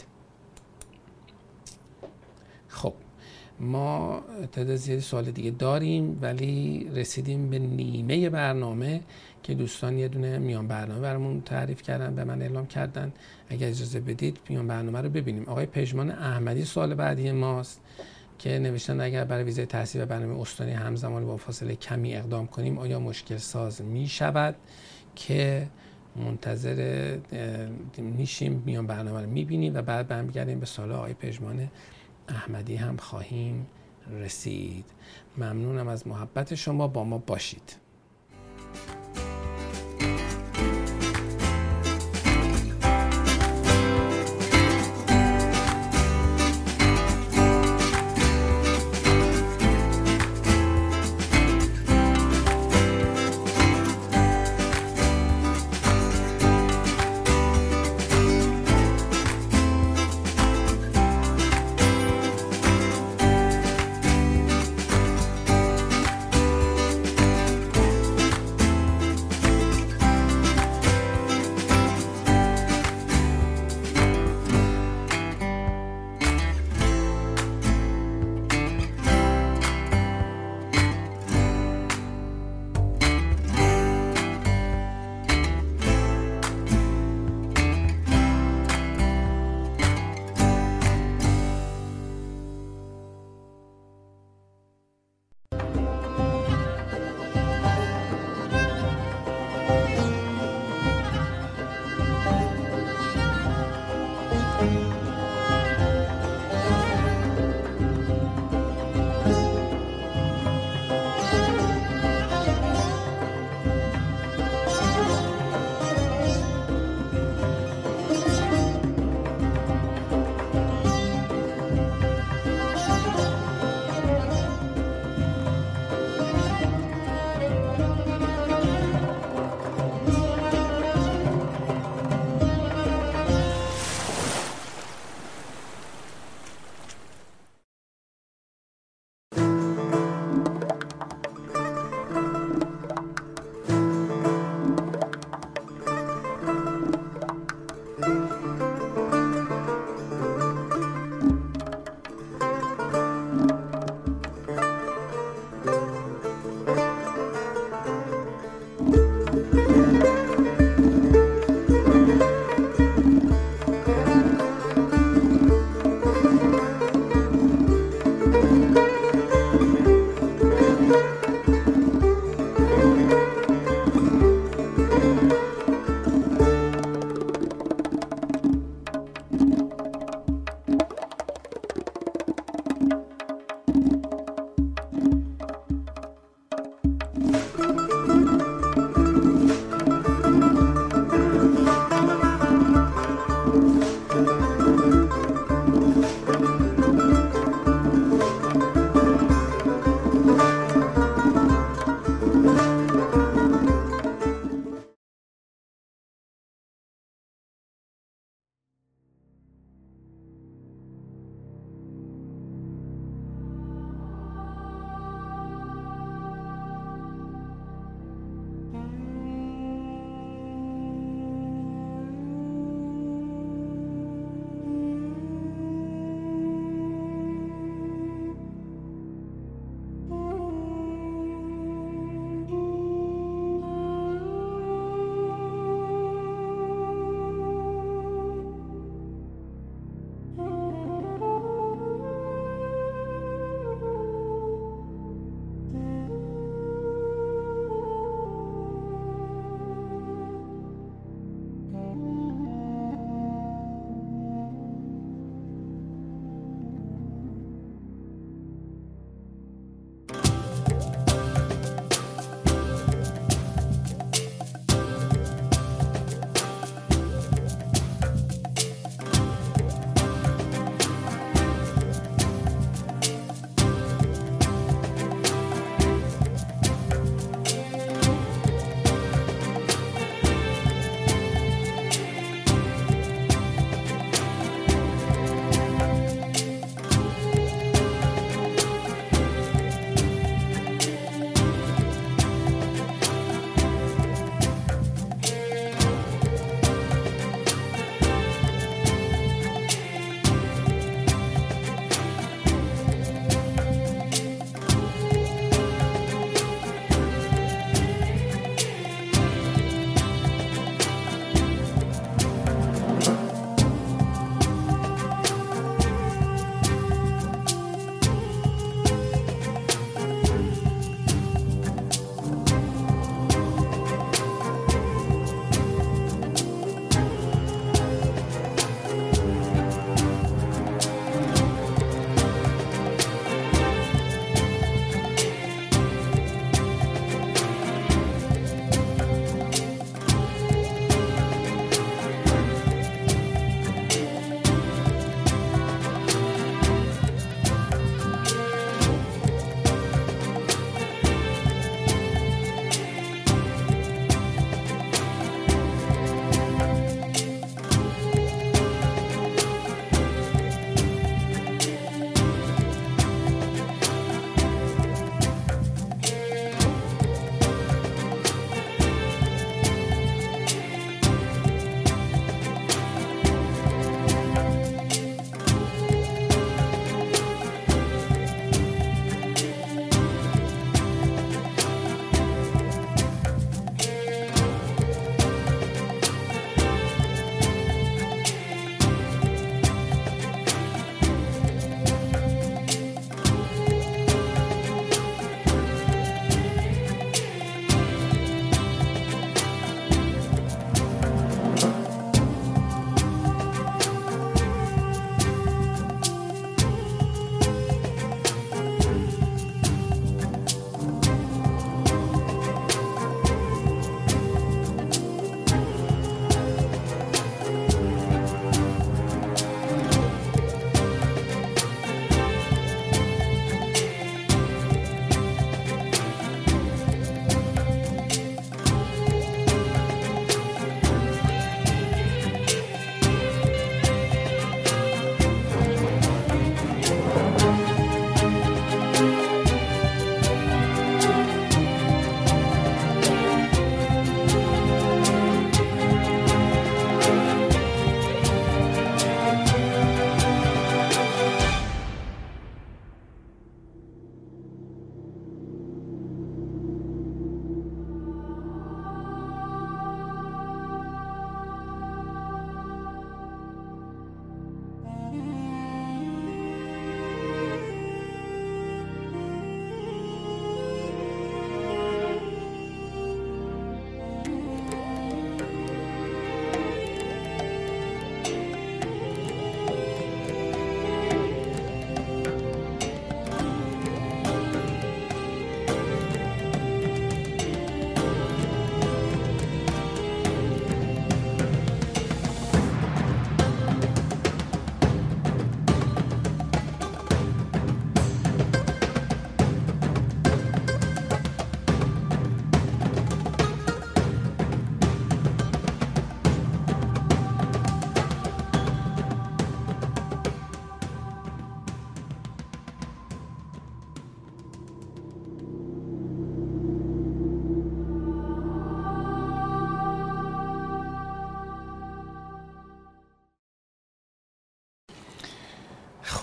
خب ما تعداد زیادی سوال دیگه داریم ولی رسیدیم به نیمه برنامه که دوستان یه دونه میان برنامه برامون تعریف کردن، به من اعلام کردن. اگر اجازه بدید میان برنامه رو ببینیم. آقای پژمان احمدی سوال بعدی ماست که نوشتن اگر برای ویزای تحصیل و برنامه استانی همزمان با فاصله کمی اقدام کنیم آیا مشکل ساز می شود؟ که منتظر میشیم، میان برنامه رو میبینیم و بعد برمیگردیم به سوال آقای پژمان احمدی هم خواهیم رسید. ممنونم از محبت شما، با ما باشید.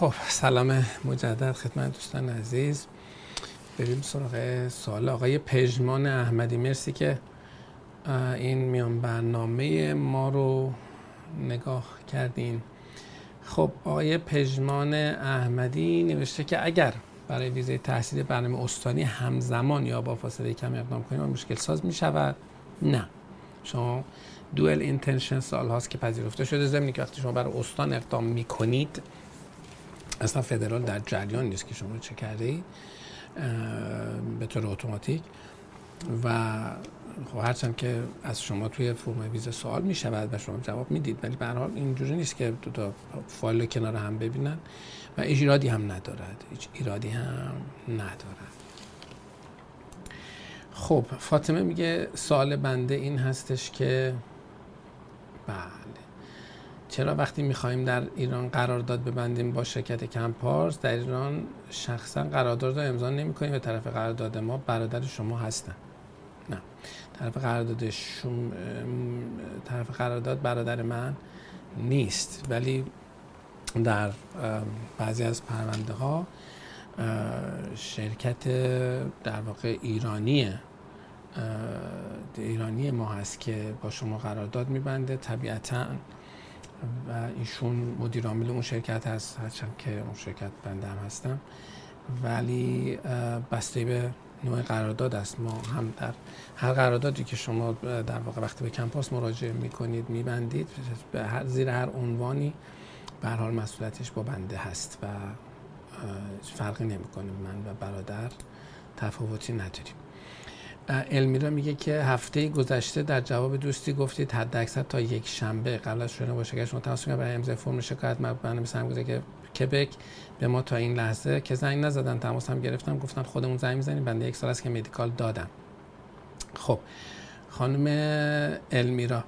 خب سلام مجدد خدمت دوستان عزیز. بریم سراغ سوال آقای پژمان احمدی. مرسی که این میان برنامه ما رو نگاه کردین. خب آقای پژمان احمدی نوشته که اگر برای ویزای تحصیل برنامه استانی همزمان یا با فاصله کمی اقدام کنیم مشکل ساز می شود؟ نه، شما دوئل اینتنشن سال هاست که پذیرفته شده. ضمن که وقتی شما برای استان اقدام می کنید اصلا فدرال در جریان نیست که شما چه کرده ای به طور اتوماتیک و خب هرچند که از شما توی فرم ویزا سوال می شود و شما جواب میدید، ولی به هر حال اینجوری نیست که دو تا فایل رو کنار هم ببینن و هیچ ایرادی هم ندارد. خب فاطمه میگه سوال بنده این هستش که بله، چرا وقتی میخوایم در ایران قرارداد ببندیم با شرکت کمپارس در ایران شخصا قرارداد رو امضا نمی‌کنیم و طرف قرارداد ما برادر شما هستن؟ نه، طرف قرارداد برادر من نیست، ولی در بعضی از پرونده ها شرکت در واقع ایرانی ما هست که با شما قرارداد میبنده طبیعتاً و ایشون مدیر عامل اون شرکت هست، هرچند که اون شرکت بنده هم هستم، ولی بسته به نوع قرارداد است. ما هم در هر قراردادی که شما در واقع وقتی به کمپاس مراجعه میکنید میبندید زیر هر عنوانی به هر حال مسئولیتش با بنده هست و فرقی نمیکنه. من و برادر تفاوتی نداریم. المیرا میگه که هفته گذشته در جواب دوستی گفتید حداکثر تا یک شنبه قبل از شروع با شرکت شما تماس میگیرم برای امضای فرم شکایت برنامه سرمایه‌گذاری که کبک به ما تا این لحظه که زنگ نزدن، تماس هم گرفتم گفتن خودمون زنگ میزنیم، بنده 1 سال است که مدیکال دادم. خب خانم المیرا،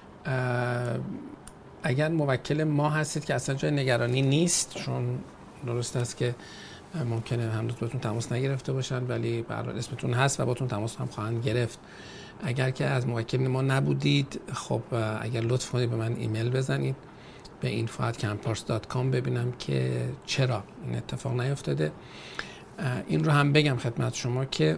اگر موکل ما هستید که اصلا جای نگرانی نیست، چون درست است که ممکنه هنوز باتون تماس نگرفته باشن ولی به هر حال اسمتون هست و باتون تماس هم خواهند گرفت. اگر که از موکل ما نبودید، خب اگر لطف کنید به من ایمیل بزنید به info@campars.com ببینم که چرا این اتفاق نیفتاده. این رو هم بگم خدمت شما که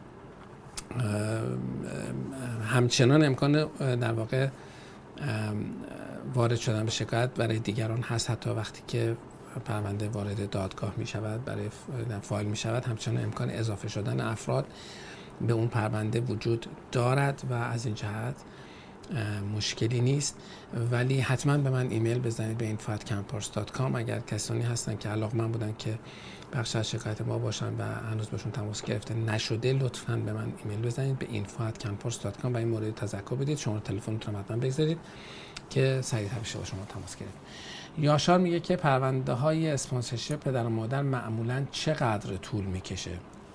همچنان امکان در واقع وارد شدن به شکایت برای دیگران هست، حتی وقتی که پرونده وارد دادگاه می شود، برای فایل می شود، همچنان امکان اضافه شدن افراد به اون پرونده وجود دارد و از این جهت مشکلی نیست. ولی حتما به من ایمیل بزنید به info@campars.com اگر کسانی هستن که علاقه‌مند بودن که بخش از شکایت ما باشن و هنوز بهشون تماس گرفته نشده، لطفاً به من ایمیل بزنید به info@campars.com و این مورد تذکر بدید. شما تلفنتون رو حتما بگذارید که سریعتر بشه با شما تماس گرفت. یاشار میگه که پرونده های اسپانسرشیپ پدر و مادر معمولاً چقدر طول میکشه؟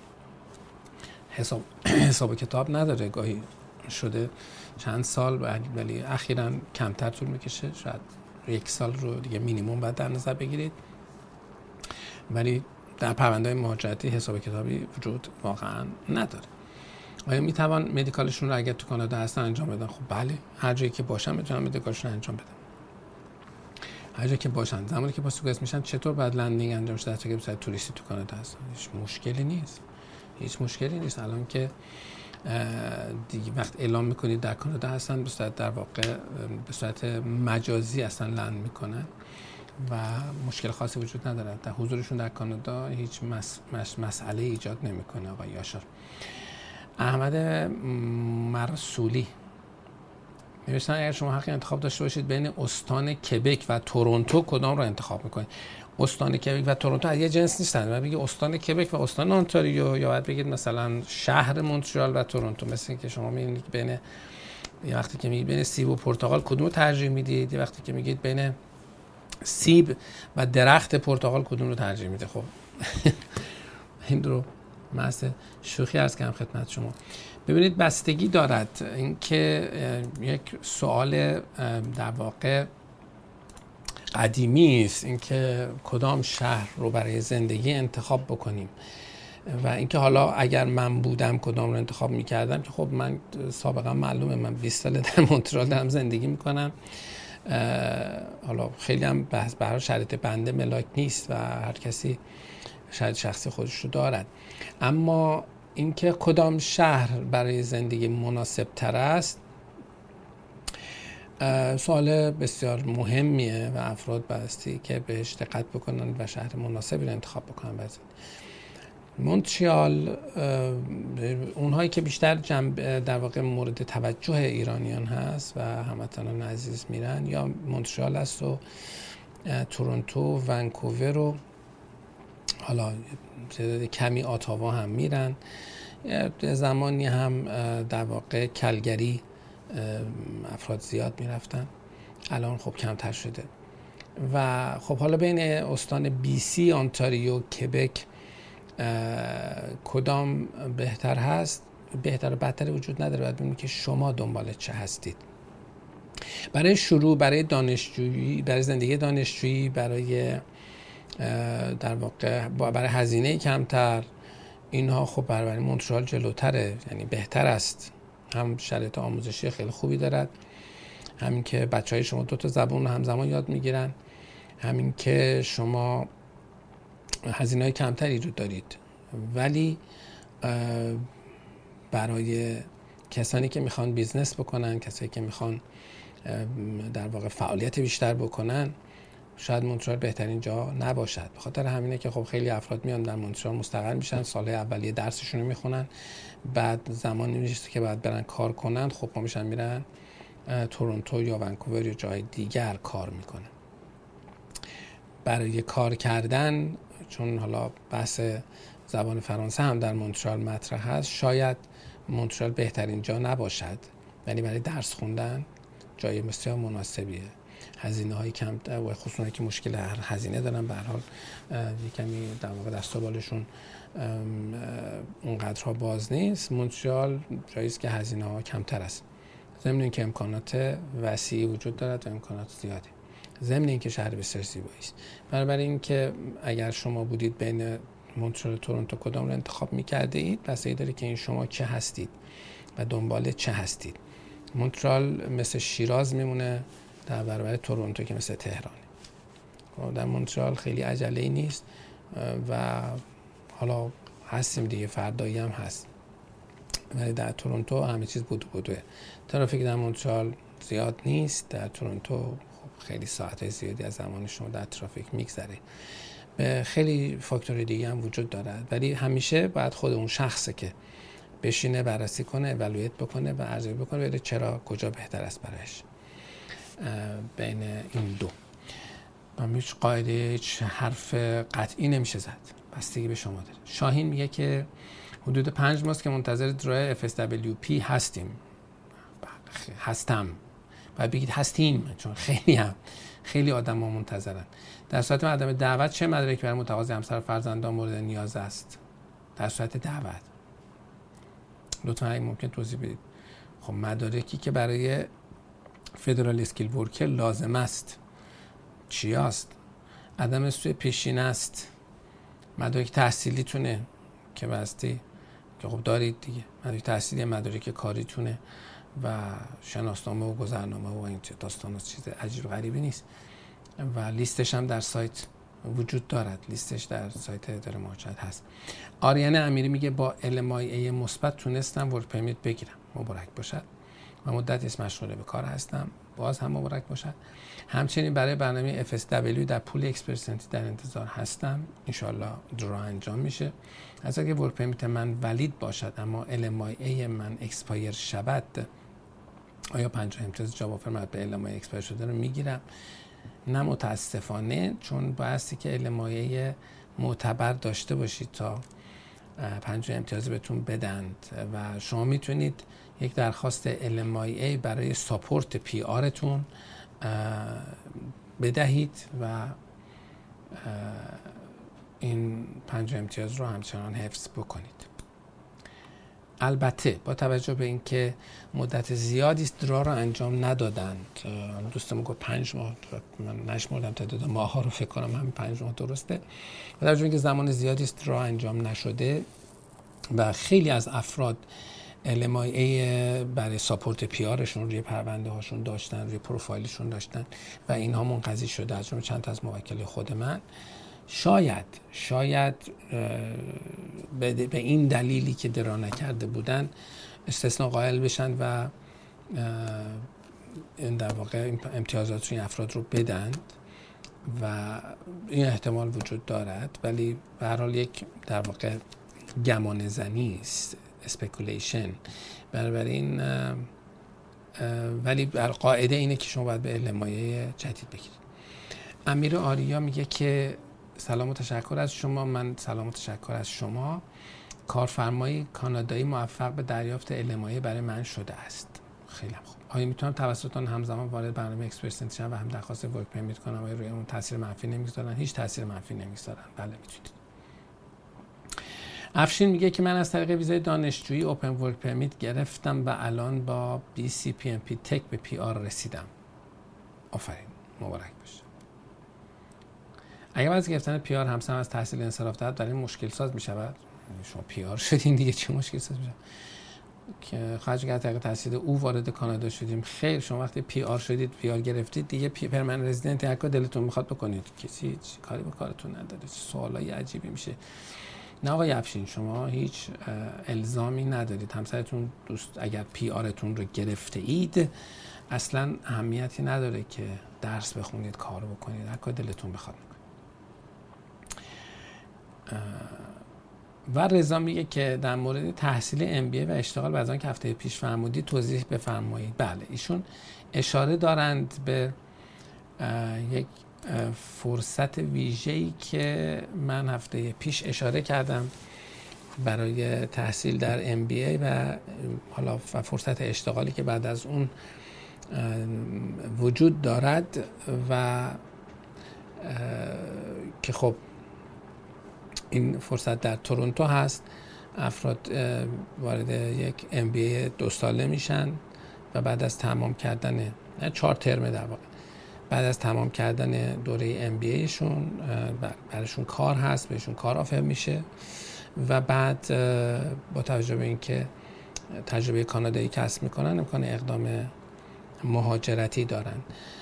حساب کتاب نداره، گاهی شده چند سال ولی اخیراً کمتر طول میکشه، شاید 1 سال رو دیگه مینیمم باید در نظر بگیرید، ولی در پرونده های مهاجرتی حساب کتابی وجود واقعاً نداره. آیا میتوان مدیکالشون رو اگر تو کانادا هستن انجام بدن؟ خب بله، هر جایی که باشن میتونن مدیکالشون رو انجام بدن، هر جایی که باشن. زمانی که پاسپورت میشن چطور باید لندینگ انجام شده تا که بسیار توریستی تو کانادا هستن؟ هیچ مشکلی نیست. الان که دیگه وقت اعلام میکنید در کانادا هستن، به صورت در واقع به صورت مجازی اصلا لند میکنن و مشکل خاصی وجود نداره. در حضورشون در کانادا هیچ مسئله ایجاد نمیکنه. آقای یاشار. احمد مرسولی نوشتن اگر شما حق انتخاب داشته باشید بین استان کبک و تورنتو کدام رو انتخاب میکنید؟ استان کبک و تورنتو از یه جنس نیستن. باید بگید استان کبک و استان انتاریو، یا باید بگید مثلا شهر مونترال و تورنتو. مثل اینکه شما میگید بین، یه وقتی که میگید بین سیب و پرتقال کدوم رو ترجیح میدید، یه وقتی که میگید بین سیب و درخت پرتقال کدوم رو ترجیح میده. خب این رو محض شوخی عرض کردم خدمت شما. ببینید بستگی دارد، اینکه یک سوال در واقع قدیمی است، اینکه کدام شهر رو برای زندگی انتخاب بکنیم و اینکه حالا اگر من بودم کدام رو انتخاب میکردم، که خب من سابقا معلومه من 20 ساله در مونترال دارم زندگی میکنم حالا خیلی هم برای شرایط بنده ملاک نیست و هر کسی شاید شخصی خودش رو دارد، اما اینکه کدام شهر برای زندگی مناسب تر است سوال بسیار مهمیه و افراد بایستی که بهش دقت بکنن و شهر مناسبی رو انتخاب بکنن. مونترال اونهایی که بیشتر در واقع مورد توجه ایرانیان هست و هموطنان عزیز میرن یا مونترال است و تورنتو، ونکوور و حالا تعداد کمی اتاوا هم میرن. زمانی هم در واقع کلگری افراد زیاد میرفتن، الان خب کمتر شده. و خب حالا بین استان بی سی، آنتاریو، کبک کدام بهتر هست؟ بهتر و بدتر وجود نداره، باید ببینید که شما دنبال چه هستید. برای شروع، برای دانشجویی، برای زندگی دانشجویی، برای در واقع برای هزینه کمتر، اینها خب برای مونترال جلوتره، یعنی بهتر است. هم شرایط آموزشی خیلی خوبی دارد، همین که بچهای شما 2 زبان همزمان یاد میگیرن، همین که شما هزینه‌های کمتری رو دارید. ولی برای کسانی که میخوان بیزنس بکنن، کسانی که میخوان در واقع فعالیت بیشتر بکنن، شاید مونترال بهترین جا نباشد. به خاطر همینه که خب خیلی افراد میان در مونترال مستقر میشن، سالهای اولیه درسشون رو میخونن، بعد زمانی میشه که بعد برن کار کنن، خب ما میشن میرن تورنتو یا ونکوور یا جای دیگر کار میکنن. برای کار کردن، چون حالا بحث زبان فرانسه هم در مونترال مطرح هست، شاید مونترال بهترین جا نباشد، ولی برای درس خوندن جای بسیار مناسبیه. هزینه های کم و خصوصا که مشکل هزینه دارن، به هر حال کمی در واقع دست و بالشون اونقدرها باز نیست. مونترال جایی است که هزینه ها کمتر است، ضمن اینکه امکانات وسیعی وجود دارد و امکانات زیادی، ضمن اینکه شهر بسیار زیبایی است. بنابراین اینکه اگر شما بودید بین مونترال و تورنتو کدام رو انتخاب می‌کرده اید، بسیاری داره که این شما چه هستید و دنبال چه هستید. مونترال مثل شیراز میمونه در برابر تورنتو که مثل تهرانه. در مونترال خیلی عجله‌ای نیست و حالا هستیم دیگه، فردایی هم هست، ولی در تورنتو همه چیز بودوه. ترافیک در مونترال زیاد نیست، در تورنتو خب خیلی ساعت‌های زیادی از زمان شما در ترافیک میگذره. خیلی فاکتور دیگه هم وجود دارد، ولی همیشه باید خود اون شخصه که بشینه بررسی کنه، اولویت بکنه و ارزیابی بکنه ببینه چرا کجا بهتر است برایش بین این دو. هیچ قاعده، هیچ حرف قطعی نمیشه زد، بستگی به شما داره. شاهین میگه که حدود 5 ماست که منتظر درای FSWP هستم. باید بگید هستیم، چون خیلی آدم ها منتظرن. در صورت عدم دعوت چه مدرکی برای متقاضی همسر فرزندان مورد نیاز است؟ در صورت دعوت لطفا اگه ممکن توضیح بدید. خب مدارکی که برای فدرال اسکیل ورکر لازم است چی است؟ عدم سوء پیشینه است، مدارک تحصیلیتونه که بستی که خب دارید دیگه، مدارک تحصیلی، مدارک کاریتونه و شناسنامه و گذرنامه و این داستان چیز عجیب غریبی نیست و لیستش هم در سایت وجود دارد، لیستش در سایت اداره مهاجرت هست. آریان امیری میگه با LMIA مثبت تونستم ورک پرمیت بگیرم، مبارک باشد و مدت است مشغول به کار هستم، باز هم مبارک باشد. همچنین برای برنامه FSW در پول اکسپرسنتی در انتظار هستم، انشالله درا انجام میشه. از اگه ورک پرمیت من ولید باشد اما LMIA من اکسپایر شود، آیا 50 امتیاز جاب آفر مربوط به LMIA اکسپایر شده رو میگیرم؟ نه متاسفانه، چون بایستی که LMIA معتبر داشته باشید تا 50 امتیاز بهتون بدند و شما میتونید یک درخواست LMIA برای ساپورت PR تون بدهید و این 50 امتیاز رو همچنان حفظ بکنید. البته با توجه به اینکه مدت زیادی است درا رو انجام ندادند، دوستم گفت 5 ماه، من نشمردم تعداد ماه ها رو، فکر کنم همین 5 ماه درسته. با توجه به اینکه زمان زیادی است درا انجام نشده و خیلی از افراد LMIA برای ساپورت پیارشون روی پرونده هاشون داشتن، روی پروفایلشون داشتن و اینها منقضی شده، از جمله چند تا از موکل خود من. شاید به این دلیلی که درا نکرده بودن استثناء قائل بشن و این در واقع امتیازات روی افراد رو بدند و این احتمال وجود دارد، ولی به هر حال یک در واقع گمان زنی است، اسپکولیشن. بنابراین ولی بر قاعده اینه که شما باید به LMIA جدید بگیرید. امیر آریا میگه که سلام و تشکر از شما. من سلام و تشکر از شما. کارفرمای کانادایی موفق به دریافت LMIA برای من شده است. خیلی خوب. آیا میتونم توسط آن همزمان وارد برنامه اکسپرس شم و هم درخواست ورک پرمیت کنم؟ آیا روی اون تاثیر منفی نمیگذارن؟ هیچ تاثیر منفی نمیگذارن. بله میتونید. افشین میگه که من از طریق ویزای دانشجویی اوپن ورک پرمیت گرفتم و الان با BCPMP تک به PR رسیدم. آفرین، مبارک باشه. اگر از گرفتن PR همسان از تحصیل انصراف دهد برای مشکل ساز میشود، شما PR شدین دیگه چه مشکل ساز میشه؟ که خارج از طریق تحصیل او وارد کانادا شدیم. خیر، شما وقتی PR شدید، PR گرفتید دیگه، پرمننت رزیدنت هر کار دلتون میخواد بکنید، کسی هیچ کاری به کارتون نداره. سوالای عجیبی میشه. نه آقای افشین، شما هیچ الزامی ندارید. همسرتون دوست اگر PRتون رو گرفته اید اصلا اهمیتی نداره که درس بخونید، کار بکنید، هر کار دلتون بخواد. و رضا میگه که در مورد تحصیل MBA و اشتغال بعد از آن که هفته پیش فرمودید توضیح بفرمایید. بله، ایشون اشاره دارند به یک فرصت ویژه‌ای که من هفته پیش اشاره کردم برای تحصیل در MBA و حالا فرصت اشتغالی که بعد از اون وجود دارد و که خب این فرصت در تورنتو هست. افراد وارد یک MBA 2 ساله میشن و بعد از تمام کردن 4 ترم در واقع، بعد از تمام کردن دوره MBA شون براشون کار هست، بهشون کار آفر میشه و بعد با توجه به اینکه تجربه کانادایی کسب میکنن امکان اقدام مهاجرتی دارن.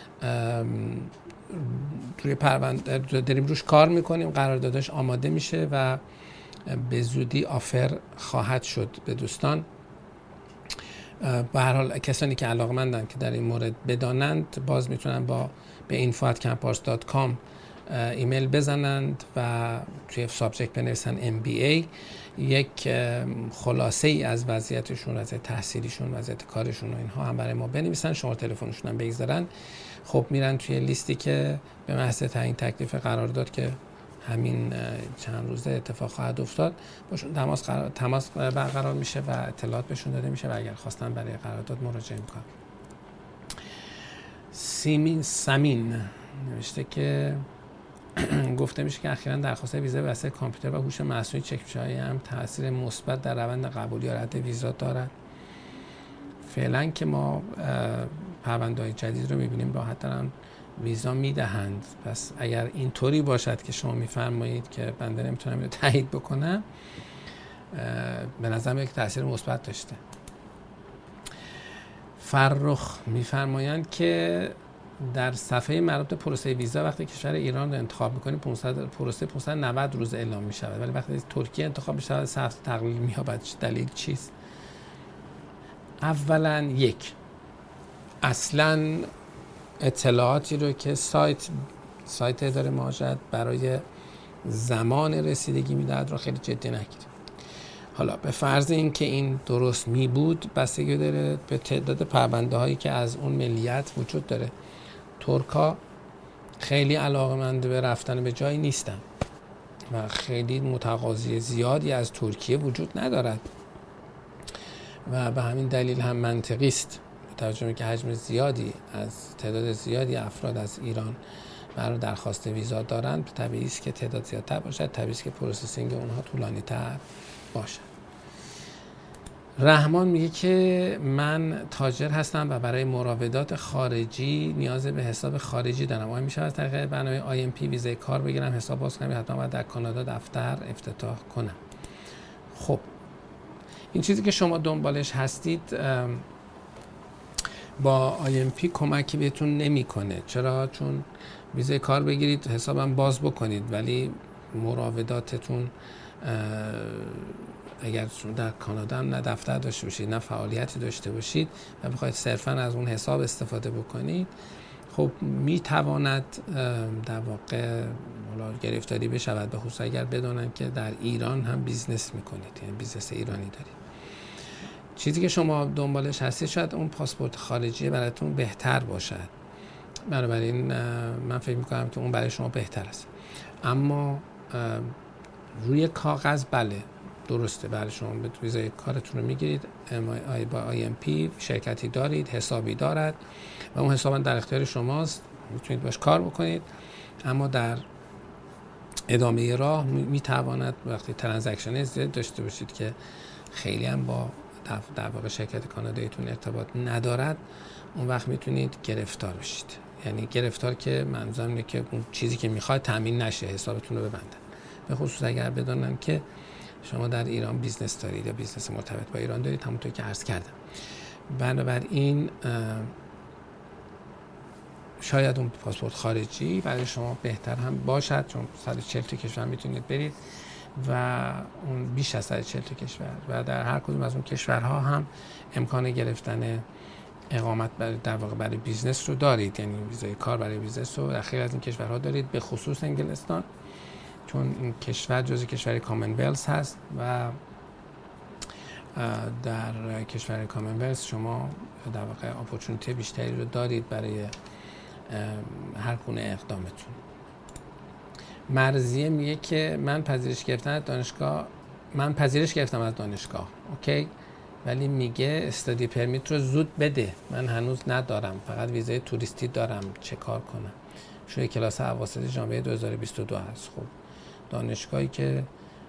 روی پرونده داریم روش کار میکنیم، قراردادش آماده میشه و به زودی آفر خواهد شد به دوستان. به هر حال کسانی که علاقه‌مندن که در این مورد بدانند باز میتونن به info@campars.com ایمیل بزنند و توی سابجکت بنویسن MBA، یک خلاصه ای از وضعیتشون، وضعیت تحصیلیشون، وضعیت کارشون و اینها هم برای ما بنویسن، شماره تلفنشون هم بگذارن. خب میرن توی لیستی که به محض تعیین تکلیف قرارداد که همین چند روزه اتفاق خواهد افتاد باشون تماس برقرار میشه و اطلاعات بهشون داده میشه و اگر خواستن برای قرارداد مراجعه میکنن. سمین نوشته که گفته میشه که اخیراً درخواست ویزا واسه کامپیوتر و هوش مصنوعی چک میشه، هم تاثیر مثبت در روند قبولی یا رد ویزا دارد. فعلا که ما پرونده‌های جدید رو میبینیم راحت دارن ویزا میدهند، پس اگر اینطوری باشد که شما میفرمایید که بنده نمیتونم اینو تایید بکنم، به نظرم یک تاثیر مثبت داشته. فرخ میفرمایند که در صفحه مربوط به پروسه ویزا وقتی کشور ایران رو انتخاب میکنیم پروسه 590 روز اعلام میشود، ولی وقتی ترکیه انتخاب میشود 3 هفته تقلیل مییابد. دلیل چیست؟ اولا اصلا اطلاعاتی رو که سایت اداره مهاجرت برای زمان رسیدگی میدهد رو خیلی جدی نگیرید. حالا به فرض این که این درست می بود، بستگی داره به تعداد پرونده هایی که از اون ملیت وجود داره. ترکا خیلی علاقه‌مند به رفتن به جایی نیستن و خیلی متقاضی زیادی از ترکیه وجود ندارد و به همین دلیل هم منطقی است با توجه به که حجم زیادی از تعداد زیادی افراد از ایران برای درخواست ویزا دارند، طبیعی است که تعداد زیادتر باشد، طبیعی است که پروسسینگ اونها طولانی‌تر باشد. رحمان میگه که من تاجر هستم و برای مراودات خارجی نیاز به حساب خارجی دارم. آیا میشه از طریق برنامه IMP ویزای کار بگیرم، حساب باز کنم، حتما باید در کانادا دفتر افتتاح کنم؟ خب این چیزی که شما دنبالش هستید با IMP کمکی بهتون نمیکنه. چرا؟ چون ویزای کار بگیرید، حسابم باز بکنید، ولی مراوداتتون اگر در کانادا هم نه دفتر داشته باشید نه فعالیتی داشته باشید و بخواید صرفا از اون حساب استفاده بکنید، خب میتواند در واقع گرفتاری بشود، به خصوص اگر بدونن که در ایران هم بیزنس میکنید، یعنی بیزنس ایرانی دارید. چیزی که شما دنبالش هستید شاید اون پاسپورت خارجی براتون بهتر باشد، بنابراین من فکر میکنم که اون برای شما بهتر است. اما روی کاغذ بله درسته، برای شما به ویزای کارتون رو میگیرید، با IMP شرکتی دارید، حسابی دارد و اون حساب در اختیار شماست، میتونید باش کار بکنید. اما در ادامه راه میتواند وقتی ترانزکشن زیاد داشته باشید که خیلی هم با در واقع شرکت کاناداییتون ارتباط ندارد، اون وقت میتونید گرفتار بشید. یعنی گرفتار که منظورم اینه که اون چیزی که میخواد تامین نشه، حسابتون رو ببندن، به خصوص اگر بدونن که شما در ایران بیزنس دارید یا بیزنس مرتبط با ایران دارید، همونطور که عرض کردم. بنابراین شاید اون پاسپورت خارجی برای شما بهتر هم باشد، چون 140 تا کشور میتونید برید و اون بیش از 140 تا کشور و در هر کدوم از اون کشورها هم امکان گرفتن اقامت در واقع برای بیزنس رو دارید، یعنی ویزای کار برای بیزنس رو در خیلی از این کشورها دارید، به خصوص انگلستان، چون این کشور جزء کشور کامنولث هست و در کشور کامنولث شما در واقع اپورتونتی بیشتری رو دارید برای هر گونه اقدامتون. مرضیه میگه که من پذیرش گرفتم از دانشگاه، اوکی، ولی میگه استادی پرمیت رو زود بده، من هنوز ندارم، فقط ویزای توریستی دارم، چه کار کنم؟ شروع کلاس اواسط ژانویه 2022 هست. خب دانشگاهی که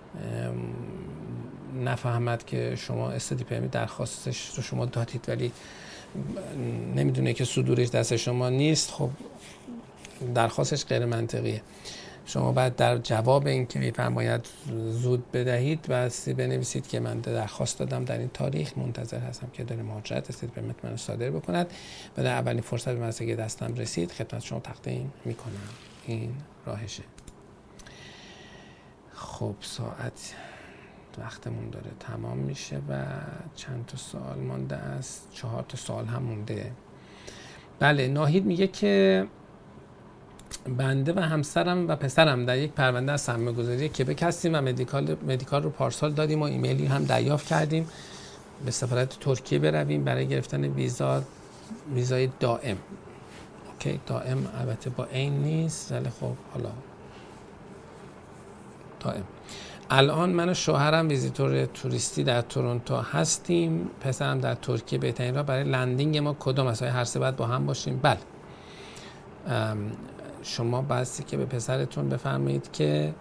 نفهمد که شما استادی پرمیت درخواستش رو شما دادید ولی نمیدونه که صدورش دست شما نیست، خب درخواستش غیر منطقیه. شما باید در جواب این که میفرماید زود بدهید بسی بنویسید که من درخواست دادم در این تاریخ، منتظر هستم که در مهاجرت استادی پرمیت منو صادر بکند و در اولین فرصت به مسئله دستم رسید خدمت شما تقدیم میکنم. این راهشه. خب ساعت وقتمون داره تمام میشه و چند تا سوال مانده است، 4 تا سوال هم مونده. بله، ناهید میگه که بنده و همسرم و پسرم در یک پرونده از سرمایه‌گذاری کبک هستیم و مدیکال رو پارسال دادیم و ایمیلی هم دریافت کردیم به سفارت ترکیه برویم برای گرفتن ویزای دائم. اوکی، دائم البته با این نیست ولی خب حالا دائم. الان من و شوهرم ویزیتور توریستی در تورنتو هستیم، پسرم در ترکیه. بهترین راه برای لندینگ ما کدام است؟ هر سه باید با هم باشیم؟ بله، شما بایستی که به پسرتون بفرمایید که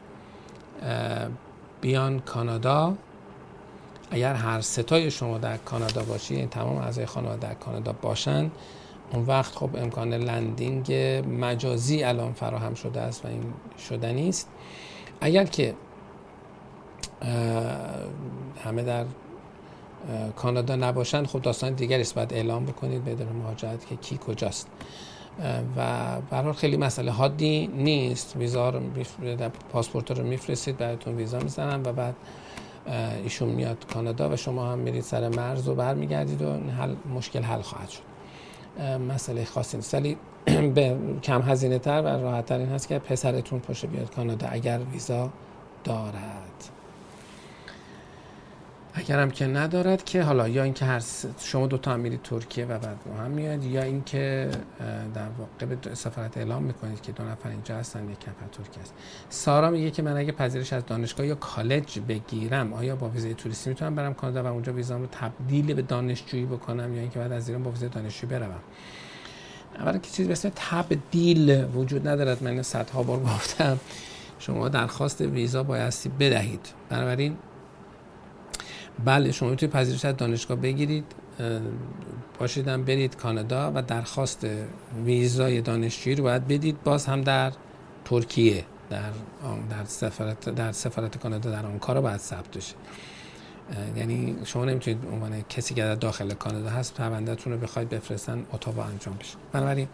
بیان کانادا. اگر هر ستای شما در کانادا باشید، یعنی تمام اعضای خانواده در کانادا باشن، اون وقت خب امکان لندینگ مجازی الان فراهم شده است و این شدنی است. اگر که همه در کانادا نباشن، خب داستان دیگری است، باید اعلام بکنید به اداره مهاجرت که کی کجاست و به هر حال خیلی مسئله حادی نیست. ویزا رو پاسپورت رو میفرستید، براتون ویزا میزنن و بعد ایشون میاد کانادا و شما هم میرید سر مرز و برمیگردید و مشکل حل خواهد شد. مسئله خاصی نیست، ولی به کم هزینه تر و راحت تر این هست که پسرتون پاشه بیاد کانادا اگر ویزا دارد. اگرم که ندارد که حالا یا اینکه شما دوتا هم میرید ترکیه و بعد ما هم میاد، یا اینکه در واقع به سفارت اعلام میکنید که 2 نفر اینجا هستن، 1 نفر ترکیه است. سارا میگه که من اگه پذیرش از دانشگاه یا کالج بگیرم، آیا با ویزای توریستی میتونم برم کانادا و اونجا ویزام رو تبدیل به دانشجویی بکنم یا اینکه بعد از ایران با ویزای دانشجویی بروم؟ اولا که چیزی به اسم تبدیل وجود ندارد، من صدها بار گفتم شما درخواست ویزا بایستی بدهید. بنابراین بله، شما میتونید پذیرش از دانشگاه بگیرید، باشیدم برید کانادا و درخواست ویزای دانشجویی رو باید بدید، باز هم در ترکیه، در سفارت کانادا در آنکارا باید ثبت بشه. یعنی شما نمیتونید عنوان کسی که در داخل کانادا هست پروندهتون رو بخواید بفرستن اتاوا انجام بشه. بنابراین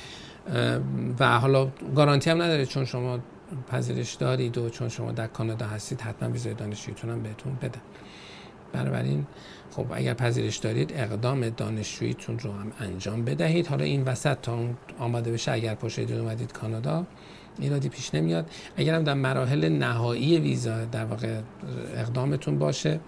و حالا گارانتی هم نداره چون شما پذیرش دارید و چون شما در کانادا هستید حتما ویزای دانشجوییتون هم بهتون بدن. بنابراین خب اگر پذیرش دارید اقدام دانشجوییتون رو هم انجام بدهید. حالا این وسط تا اون آماده بشه اگر پشت اومدید کانادا ایرادی پیش نمیاد. اگر هم در مراحل نهایی ویزا در واقع اقدامتون باشه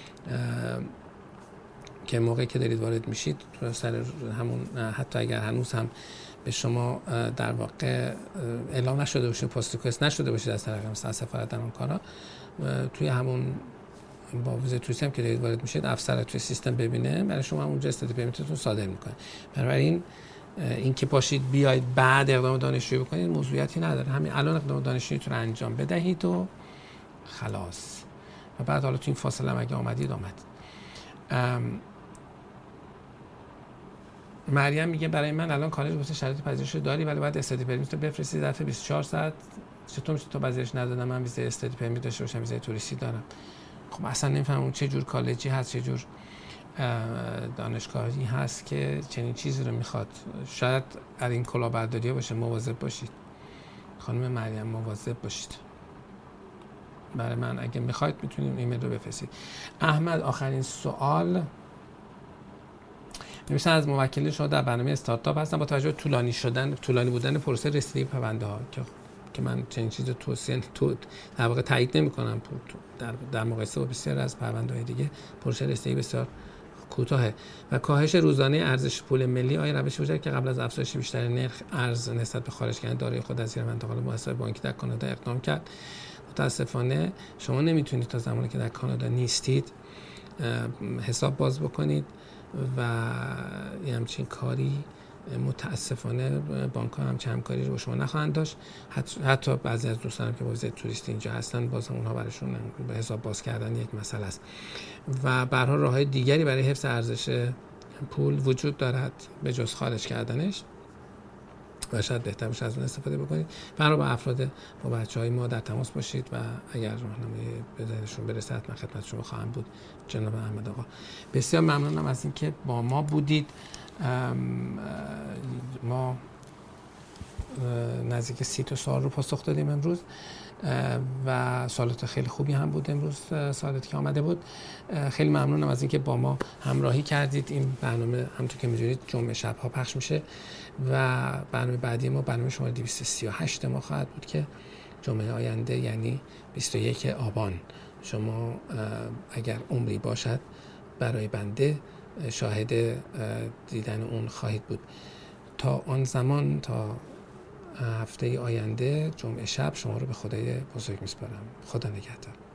که موقعی که دارید وارد میشید سر همون حتی اگر هنوز هم به شما در واقع اعلام نشده باشه پست ریکوست نشده باشید از طرف سفارت در اون کارا توی همون با ویزای توریستی هم که دارید وارد میشید افسر توی سیستم ببینه برای شما اونجا استادی پیمنتتون صادر میکنه. بنابراین این که باشید بیاید بعد اقدام دانشجویی بکنید موضوعیتی نداره. همین الان اقدام دانشجوییتون رو انجام بدهید و خلاص و بعد حالا تو این فاصله هم اگه آمدید مریم میگه برای من الان کالج واسه شرایط پذیرش داری ولی باید استادی پرمیت بفرستی ظرف 24 ساعت. چطور میشه تو پذیرش ندادم من ویزای استادی پرمیت داشته باشم ویزای توریستی دارم؟ خب اصلا نمیفهمم چه جور کالجی هست چه جور دانشگاهی هست که چنین چیزی رو میخواد. شاید از این کلاهبرداری‌ها باشه. مواظب باشید خانم مریم، مواظب باشید. برای من اگه میخواید میتونید ایمیل رو بفرستید. احمد آخرین سوال نمیشه از موکل شما در برنامه استارتاپ هستن با توجه به طولانی بودن پروسه رسیدگی به پرونده ها که من چنین چیز تو در واقع تایید نمی‌کنم. در مقایسه با بسیار از پرونده‌های دیگه پروسه رسیدگی بسیار کوتاهه و کاهش روزانه ارزش پول ملی آیا روشی وجود که قبل از افزایش بیشتر نرخ ارز نسبت به خارج کردن دارایی خود از زیر منطقه محاسبه بانکی در کانادا اقدام کرد؟ متاسفانه شما نمیتونید تا زمانی که در کانادا نیستید حساب باز بکنید و همچین کاری متاسفانه بانک ها همچین همکاری رو با شما نخواهند داشت. حتی بعضی از دوستانم که با ویزای توریستی اینجا هستن باز هم اونها براشون به حساب باز کردن یک مسئله است و به هر حال راه‌های دیگری برای حفظ ارزش پول وجود دارد به جز خارج کردنش و شاید بهتر باشه از اون استفاده بکنید. برای با افراد با بچه‌های ما در تماس باشید و اگر راهنمایی به ذهنشون برسه حتما خدمت شما خواهم بود. جناب احمد آقا بسیار ممنونم از اینکه با ما بودید. ما نزدیک 30 تا سوال رو پاسخ دادیم امروز و سوالات خیلی خوبی هم بود امروز سوالاتی که آمده بود. خیلی ممنونم از اینکه با ما همراهی کردید. این برنامه همونطور که می‌دونید جمعه شب‌ها پخش میشه و برنامه بعدی ما برنامه شماره 238 ما خواهد بود که جمعه آینده یعنی 21 آبان شما اگر عمری باشد برای بنده شاهد دیدن اون خواهید بود. تا آن زمان تا هفته آینده جمعه شب شما رو به خدای بزرگ میسپارم. خدا نگهدار.